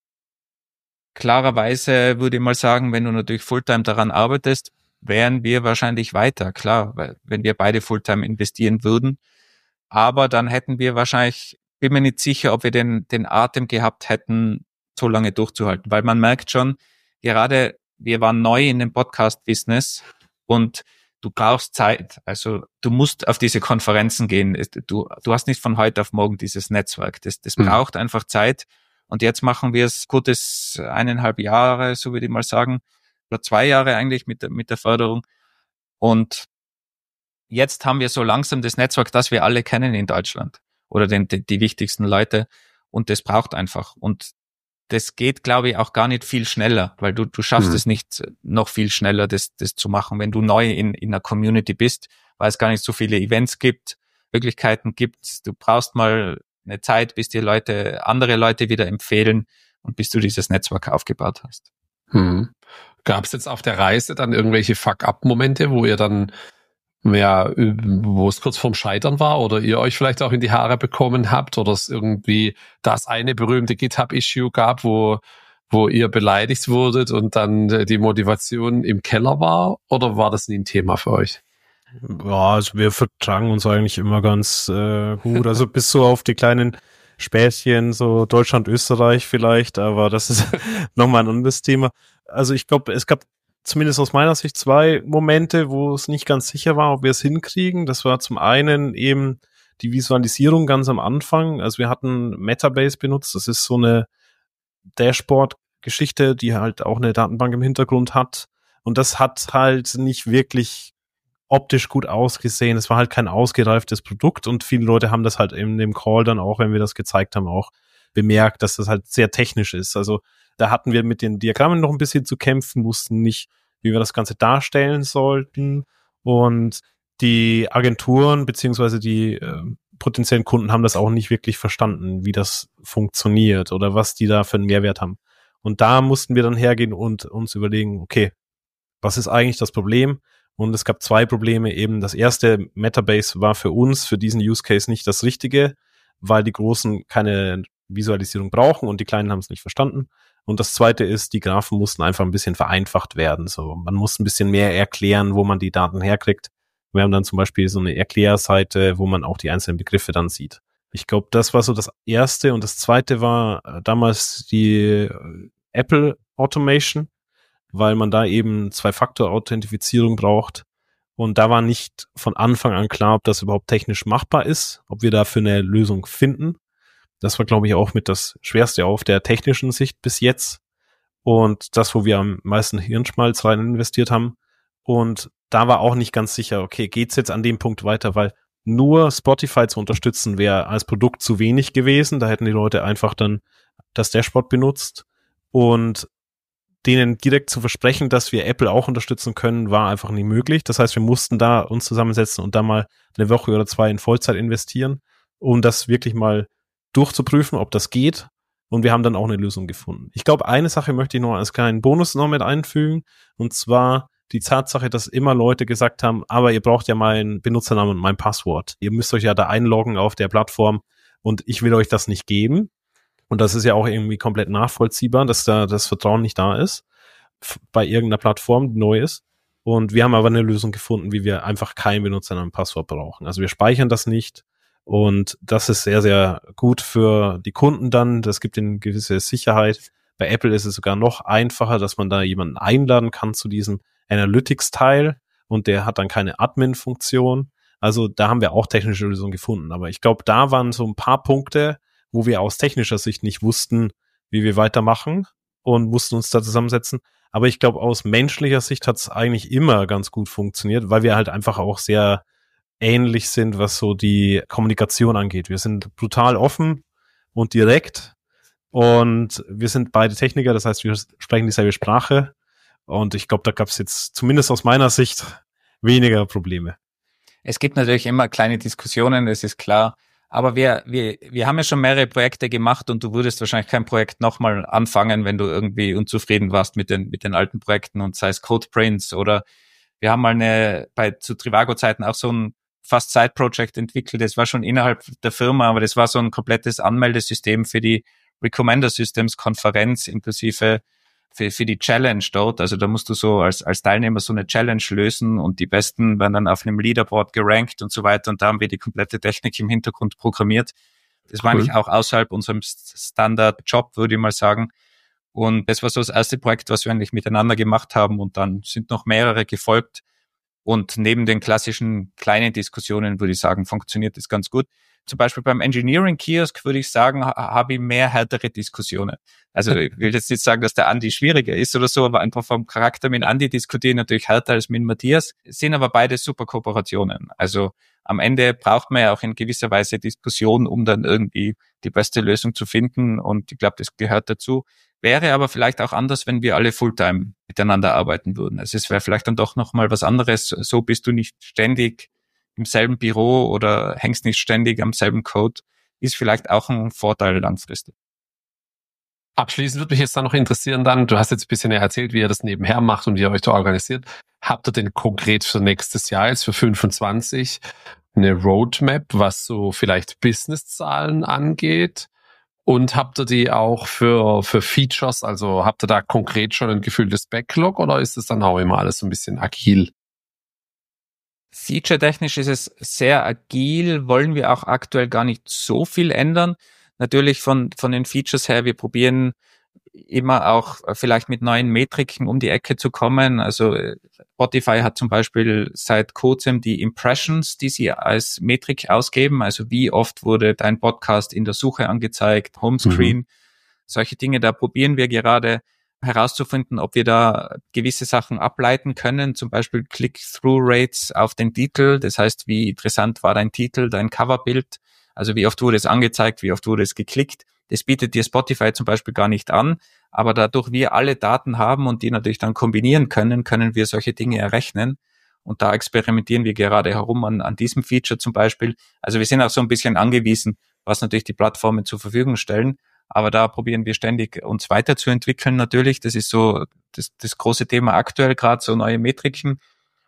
klarerweise würde ich mal sagen, wenn du natürlich Fulltime daran arbeitest, wären wir wahrscheinlich weiter, klar, weil wenn wir beide Fulltime investieren würden. Aber dann hätten wir wahrscheinlich, bin mir nicht sicher, ob wir den, den Atem gehabt hätten, so lange durchzuhalten. Weil man merkt schon, gerade wir waren neu in dem Podcast-Business und du brauchst Zeit. Also du musst auf diese Konferenzen gehen. Du, du hast nicht von heute auf morgen dieses Netzwerk. Das, das mhm. braucht einfach Zeit. Und jetzt machen wir es gutes eineinhalb Jahre, so würde ich mal sagen, oder zwei Jahre eigentlich mit, mit der Förderung. Und jetzt haben wir so langsam das Netzwerk, das wir alle kennen in Deutschland oder den, die, die wichtigsten Leute. Und das braucht einfach. Und das geht, glaube ich, auch gar nicht viel schneller, weil du, du schaffst mhm. es nicht noch viel schneller, das, das zu machen, wenn du neu in, in einer Community bist, weil es gar nicht so viele Events gibt, Möglichkeiten gibt. Du brauchst mal eine Zeit, bis dir Leute, andere Leute wieder empfehlen und bis du dieses Netzwerk aufgebaut hast. Mhm. Gab es jetzt auf der Reise dann irgendwelche Fuck-up-Momente, wo ihr dann ja, wo es kurz vorm Scheitern war oder ihr euch vielleicht auch in die Haare bekommen habt oder es irgendwie das eine berühmte GitHub-Issue gab, wo wo ihr beleidigt wurdet und dann die Motivation im Keller war, oder war das nie ein Thema für euch? Ja, also wir vertragen uns eigentlich immer ganz äh, gut, also bis so auf die kleinen Späßchen, so Deutschland, Österreich vielleicht, aber das ist nochmal ein anderes Thema. Also ich glaube, es gab zumindest aus meiner Sicht zwei Momente, wo es nicht ganz sicher war, ob wir es hinkriegen. Das war zum einen eben die Visualisierung ganz am Anfang. Also wir hatten Metabase benutzt. Das ist so eine Dashboard-Geschichte, die halt auch eine Datenbank im Hintergrund hat. Und das hat halt nicht wirklich optisch gut ausgesehen. Es war halt kein ausgereiftes Produkt und viele Leute haben das halt in dem Call dann auch, wenn wir das gezeigt haben, auch bemerkt, dass das halt sehr technisch ist. Also da hatten wir mit den Diagrammen noch ein bisschen zu kämpfen, wussten nicht, wie wir das Ganze darstellen sollten. Und die Agenturen beziehungsweise die äh, potenziellen Kunden haben das auch nicht wirklich verstanden, wie das funktioniert oder was die da für einen Mehrwert haben. Und da mussten wir dann hergehen und uns überlegen, okay, was ist eigentlich das Problem? Und es gab zwei Probleme eben. Das erste, Metabase war für uns, für diesen Use Case nicht das Richtige, weil die Großen keine Visualisierung brauchen und die Kleinen haben es nicht verstanden. Und das zweite ist, die Graphen mussten einfach ein bisschen vereinfacht werden. So, man muss ein bisschen mehr erklären, wo man die Daten herkriegt. Wir haben dann zum Beispiel so eine Erklärseite, wo man auch die einzelnen Begriffe dann sieht. Ich glaube, das war so das erste. Und das zweite war äh, damals die äh, Apple Automation, weil man da eben Zwei-Faktor-Authentifizierung braucht. Und da war nicht von Anfang an klar, ob das überhaupt technisch machbar ist, ob wir dafür eine Lösung finden. Das war, glaube ich, auch mit das Schwerste auf der technischen Sicht bis jetzt. Und das, wo wir am meisten Hirnschmalz rein investiert haben. Und da war auch nicht ganz sicher, okay, geht's jetzt an dem Punkt weiter, weil nur Spotify zu unterstützen wäre als Produkt zu wenig gewesen. Da hätten die Leute einfach dann das Dashboard benutzt. Und denen direkt zu versprechen, dass wir Apple auch unterstützen können, war einfach nicht möglich. Das heißt, wir mussten da uns zusammensetzen und da mal eine Woche oder zwei in Vollzeit investieren, um das wirklich mal durchzuprüfen, ob das geht. Und wir haben dann auch eine Lösung gefunden. Ich glaube, eine Sache möchte ich noch als kleinen Bonus noch mit einfügen. Und zwar die Tatsache, dass immer Leute gesagt haben, aber ihr braucht ja meinen Benutzernamen und mein Passwort. Ihr müsst euch ja da einloggen auf der Plattform und ich will euch das nicht geben. Und das ist ja auch irgendwie komplett nachvollziehbar, dass da das Vertrauen nicht da ist bei irgendeiner Plattform, die neu ist. Und wir haben aber eine Lösung gefunden, wie wir einfach keinen Benutzernamen und Passwort brauchen. Also wir speichern das nicht. Und das ist sehr, sehr gut für die Kunden dann. Das gibt ihnen gewisse Sicherheit. Bei Apple ist es sogar noch einfacher, dass man da jemanden einladen kann zu diesem Analytics-Teil. Und der hat dann keine Admin-Funktion. Also da haben wir auch technische Lösungen gefunden. Aber ich glaube, da waren so ein paar Punkte, wo wir aus technischer Sicht nicht wussten, wie wir weitermachen und mussten uns da zusammensetzen. Aber ich glaube, aus menschlicher Sicht hat es eigentlich immer ganz gut funktioniert, weil wir halt einfach auch sehr ähnlich sind, was so die Kommunikation angeht. Wir sind brutal offen und direkt und wir sind beide Techniker, das heißt, wir sprechen dieselbe Sprache und ich glaube, da gab es jetzt zumindest aus meiner Sicht weniger Probleme. Es gibt natürlich immer kleine Diskussionen, das ist klar, Aber wir, wir, wir haben ja schon mehrere Projekte gemacht und du würdest wahrscheinlich kein Projekt nochmal anfangen, wenn du irgendwie unzufrieden warst mit den, mit den alten Projekten und sei es Codeprints oder wir haben mal eine, bei, zu Trivago-Zeiten auch so ein fast Side-Project entwickelt. Das war schon innerhalb der Firma, aber das war so ein komplettes Anmeldesystem für die Recommender Systems Konferenz inklusive für, für die Challenge dort. Also da musst du so als, als Teilnehmer so eine Challenge lösen und die Besten werden dann auf einem Leaderboard gerankt und so weiter. Und da haben wir die komplette Technik im Hintergrund programmiert. Das war cool. Eigentlich auch außerhalb unserem Standard-Job, würde ich mal sagen. Und das war so das erste Projekt, was wir eigentlich miteinander gemacht haben. Und dann sind noch mehrere gefolgt. Und neben den klassischen kleinen Diskussionen würde ich sagen, funktioniert das ganz gut. Zum Beispiel beim Engineering Kiosk würde ich sagen, ha- habe ich mehr härtere Diskussionen. Also ich will jetzt nicht sagen, dass der Andi schwieriger ist oder so, aber einfach vom Charakter mit Andi diskutieren natürlich härter als mit Matthias, sind aber beide super Kooperationen. Also am Ende braucht man ja auch in gewisser Weise Diskussion, um dann irgendwie die beste Lösung zu finden und ich glaube, das gehört dazu. Wäre aber vielleicht auch anders, wenn wir alle Fulltime miteinander arbeiten würden. Also es wäre vielleicht dann doch nochmal was anderes. So bist du nicht ständig im selben Büro oder hängst nicht ständig am selben Code, ist vielleicht auch ein Vorteil langfristig. Abschließend würde mich jetzt dann noch interessieren dann, du hast jetzt ein bisschen erzählt, wie ihr das nebenher macht und wie ihr euch da organisiert. Habt ihr denn konkret für nächstes Jahr, jetzt für fünfundzwanzig, eine Roadmap, was so vielleicht Businesszahlen angeht? Und habt ihr die auch für für Features, also habt ihr da konkret schon ein gefühltes Backlog oder ist es dann auch immer alles so ein bisschen agil? Feature-technisch ist es sehr agil, wollen wir auch aktuell gar nicht so viel ändern. Natürlich von von den Features her, wir probieren immer auch vielleicht mit neuen Metriken um die Ecke zu kommen. Also Spotify hat zum Beispiel seit kurzem die Impressions, die sie als Metrik ausgeben. Also wie oft wurde dein Podcast in der Suche angezeigt, Homescreen, mhm. solche Dinge. Da probieren wir gerade herauszufinden, ob wir da gewisse Sachen ableiten können, zum Beispiel Click-Through-Rates auf den Titel. Das heißt, wie interessant war dein Titel, dein Coverbild? Also wie oft wurde es angezeigt, wie oft wurde es geklickt? Das bietet dir Spotify zum Beispiel gar nicht an, aber dadurch wir alle Daten haben und die natürlich dann kombinieren können, können wir solche Dinge errechnen. Und da experimentieren wir gerade herum an, an diesem Feature zum Beispiel. Also wir sind auch so ein bisschen angewiesen, was natürlich die Plattformen zur Verfügung stellen. Aber da probieren wir ständig uns weiterzuentwickeln natürlich. Das ist so das, das große Thema aktuell, gerade so neue Metriken.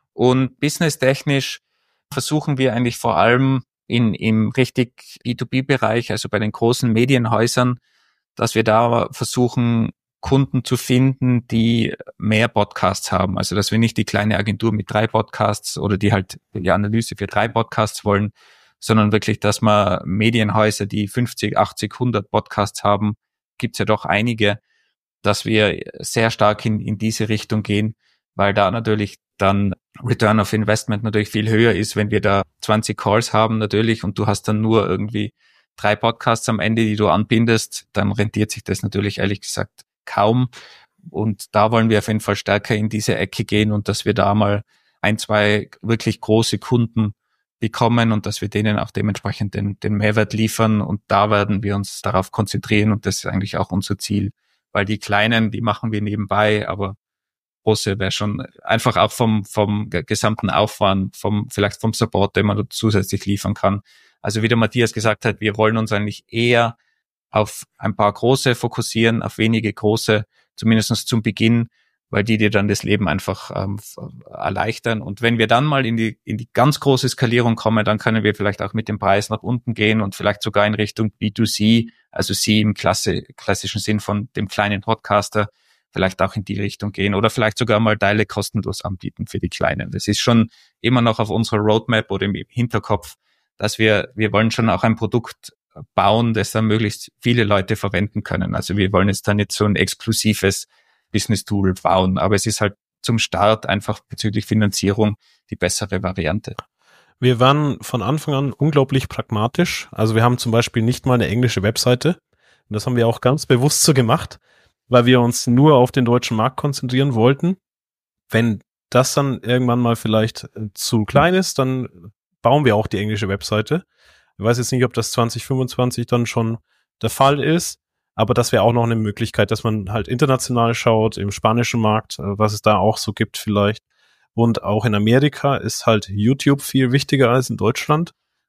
Und businesstechnisch versuchen wir eigentlich vor allem in im richtig B zwei B-Bereich, also bei den großen Medienhäusern, dass wir da versuchen, Kunden zu finden, die mehr Podcasts haben. Also dass wir nicht die kleine Agentur mit drei Podcasts oder die halt die Analyse für drei Podcasts wollen, sondern wirklich, dass man Medienhäuser, die fünfzig, achtzig, hundert Podcasts haben, gibt's ja doch einige, dass wir sehr stark in, in diese Richtung gehen, weil da natürlich dann Return of Investment natürlich viel höher ist, wenn wir da zwanzig Calls haben natürlich und du hast dann nur irgendwie drei Podcasts am Ende, die du anbindest, dann rentiert sich das natürlich ehrlich gesagt kaum. Und da wollen wir auf jeden Fall stärker in diese Ecke gehen und dass wir da mal ein, zwei wirklich große Kunden bekommen und dass wir denen auch dementsprechend den, den Mehrwert liefern. Und da werden wir uns darauf konzentrieren und das ist eigentlich auch unser Ziel. Weil die kleinen, die machen wir nebenbei, aber große wäre schon einfach auch vom, vom gesamten Aufwand, vom, vielleicht vom Support, den man zusätzlich liefern kann. Also wie der Matthias gesagt hat, wir wollen uns eigentlich eher auf ein paar große fokussieren, auf wenige große, zumindest zum Beginn, weil die dir dann das Leben einfach ähm, erleichtern. Und wenn wir dann mal in die in die ganz große Skalierung kommen, dann können wir vielleicht auch mit dem Preis nach unten gehen und vielleicht sogar in Richtung B zwei C, also C im Klasse, klassischen Sinn von dem kleinen Podcaster, vielleicht auch in die Richtung gehen oder vielleicht sogar mal Teile kostenlos anbieten für die Kleinen. Das ist schon immer noch auf unserer Roadmap oder im Hinterkopf, dass wir wir wollen schon auch ein Produkt bauen, das dann möglichst viele Leute verwenden können. Also wir wollen jetzt da nicht so ein exklusives Business-Tool bauen, aber es ist halt zum Start einfach bezüglich Finanzierung die bessere Variante. Wir waren von Anfang an unglaublich pragmatisch. Also wir haben zum Beispiel nicht mal eine englische Webseite. Und das haben wir auch ganz bewusst so gemacht, weil wir uns nur auf den deutschen Markt konzentrieren wollten. Wenn das dann irgendwann mal vielleicht zu klein ist, dann bauen wir auch die englische Webseite. Ich weiß jetzt nicht, ob das zwanzig fünfundzwanzig dann schon der Fall ist, aber das wäre auch noch eine Möglichkeit, dass man halt international schaut, im spanischen Markt, was es da auch so gibt vielleicht. Und auch in Amerika ist halt YouTube viel wichtiger als in Deutschland.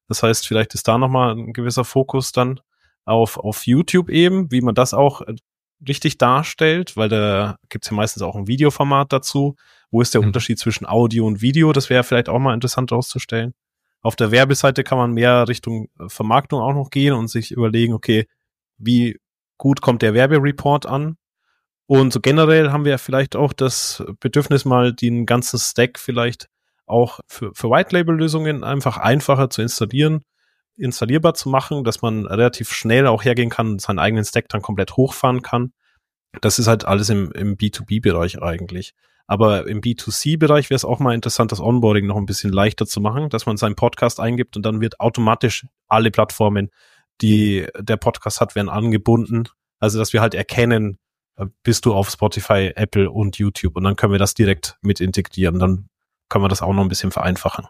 Das heißt, vielleicht ist da nochmal ein gewisser Fokus dann auf, auf YouTube eben, wie man das auch richtig darstellt, weil da gibt's ja meistens auch ein Videoformat dazu. Wo ist der mhm. Unterschied zwischen Audio und Video? Das wäre vielleicht auch mal interessant auszustellen. Auf der Werbeseite kann man mehr Richtung Vermarktung auch noch gehen und sich überlegen, okay, wie gut kommt der Werbereport an? Und so generell haben wir vielleicht auch das Bedürfnis, mal den ganzen Stack vielleicht auch für, für White-Label-Lösungen einfach einfacher zu installieren, installierbar zu machen, dass man relativ schnell auch hergehen kann und seinen eigenen Stack dann komplett hochfahren kann. Das ist halt alles im, im B zwei B-Bereich eigentlich. Aber im B zwei C-Bereich wäre es auch mal interessant, das Onboarding noch ein bisschen leichter zu machen, dass man seinen Podcast eingibt und dann wird automatisch alle Plattformen, die der Podcast hat, werden angebunden. Also, dass wir halt erkennen, bist du auf Spotify, Apple und YouTube, und dann können wir das direkt mit integrieren. Dann können wir das auch noch ein bisschen vereinfachen.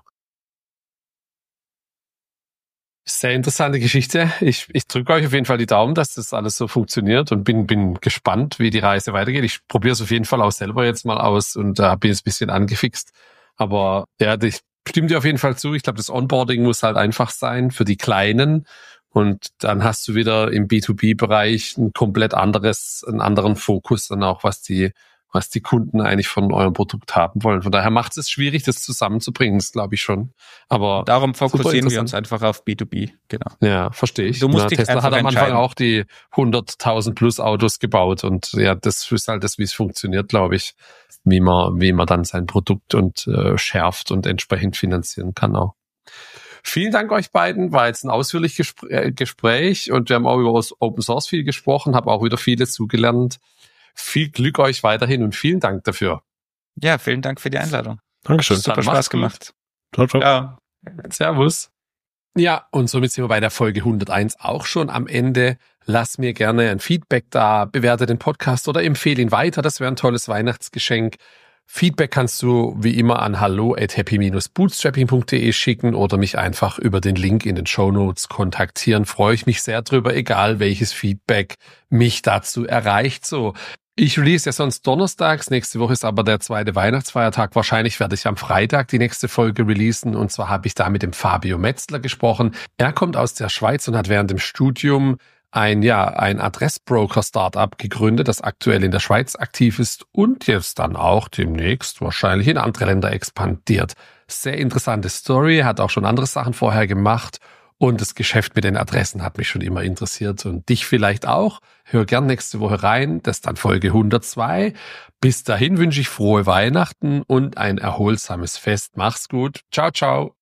Sehr interessante Geschichte. Ich, ich drücke euch auf jeden Fall die Daumen, dass das alles so funktioniert und bin, bin gespannt, wie die Reise weitergeht. Ich probiere es auf jeden Fall auch selber jetzt mal aus und da äh, bin jetzt ein bisschen angefixt. Aber ja, ich stimme dir auf jeden Fall zu. Ich glaube, das Onboarding muss halt einfach sein für die Kleinen. Und dann hast du wieder im B zwei B-Bereich ein komplett anderes, einen anderen Fokus dann auch, was die, was die Kunden eigentlich von eurem Produkt haben wollen. Von daher macht es schwierig, das zusammenzubringen, das glaube ich schon. Aber darum fokussieren wir uns einfach auf B zwei B, genau. Ja, verstehe ich. Du musst Na, dich Tesla hat am Anfang auch die hunderttausend plus Autos gebaut und ja, das ist halt das, wie es funktioniert, glaube ich, wie man, wie man dann sein Produkt und äh, schärft und entsprechend finanzieren kann auch. Vielen Dank euch beiden, war jetzt ein ausführliches Gespr- Gespräch und wir haben auch über Open Source viel gesprochen, habe auch wieder vieles zugelernt. Viel Glück euch weiterhin und vielen Dank dafür. Ja, vielen Dank für die Einladung. Dankeschön. Super Spaß gemacht. Ciao, ciao. Ja. Servus. Ja, und somit sind wir bei der Folge hunderteins auch schon am Ende. Lass mir gerne ein Feedback da, bewerte den Podcast oder empfehle ihn weiter. Das wäre ein tolles Weihnachtsgeschenk. Feedback kannst du wie immer an hallo at happy dash bootstrapping punkt de schicken oder mich einfach über den Link in den Shownotes kontaktieren. Freue ich mich sehr drüber, egal welches Feedback mich dazu erreicht. So, ich release ja sonst donnerstags, nächste Woche ist aber der zweite Weihnachtsfeiertag. Wahrscheinlich werde ich am Freitag die nächste Folge releasen und zwar habe ich da mit dem Fabio Metzler gesprochen. Er kommt aus der Schweiz und hat während dem Studium ein, ja, ein Adressbroker-Startup gegründet, das aktuell in der Schweiz aktiv ist und jetzt dann auch demnächst wahrscheinlich in andere Länder expandiert. Sehr interessante Story, hat auch schon andere Sachen vorher gemacht und das Geschäft mit den Adressen hat mich schon immer interessiert und dich vielleicht auch. Hör gern nächste Woche rein, das ist dann Folge hundertzwei. Bis dahin wünsche ich frohe Weihnachten und ein erholsames Fest. Mach's gut. Ciao, ciao.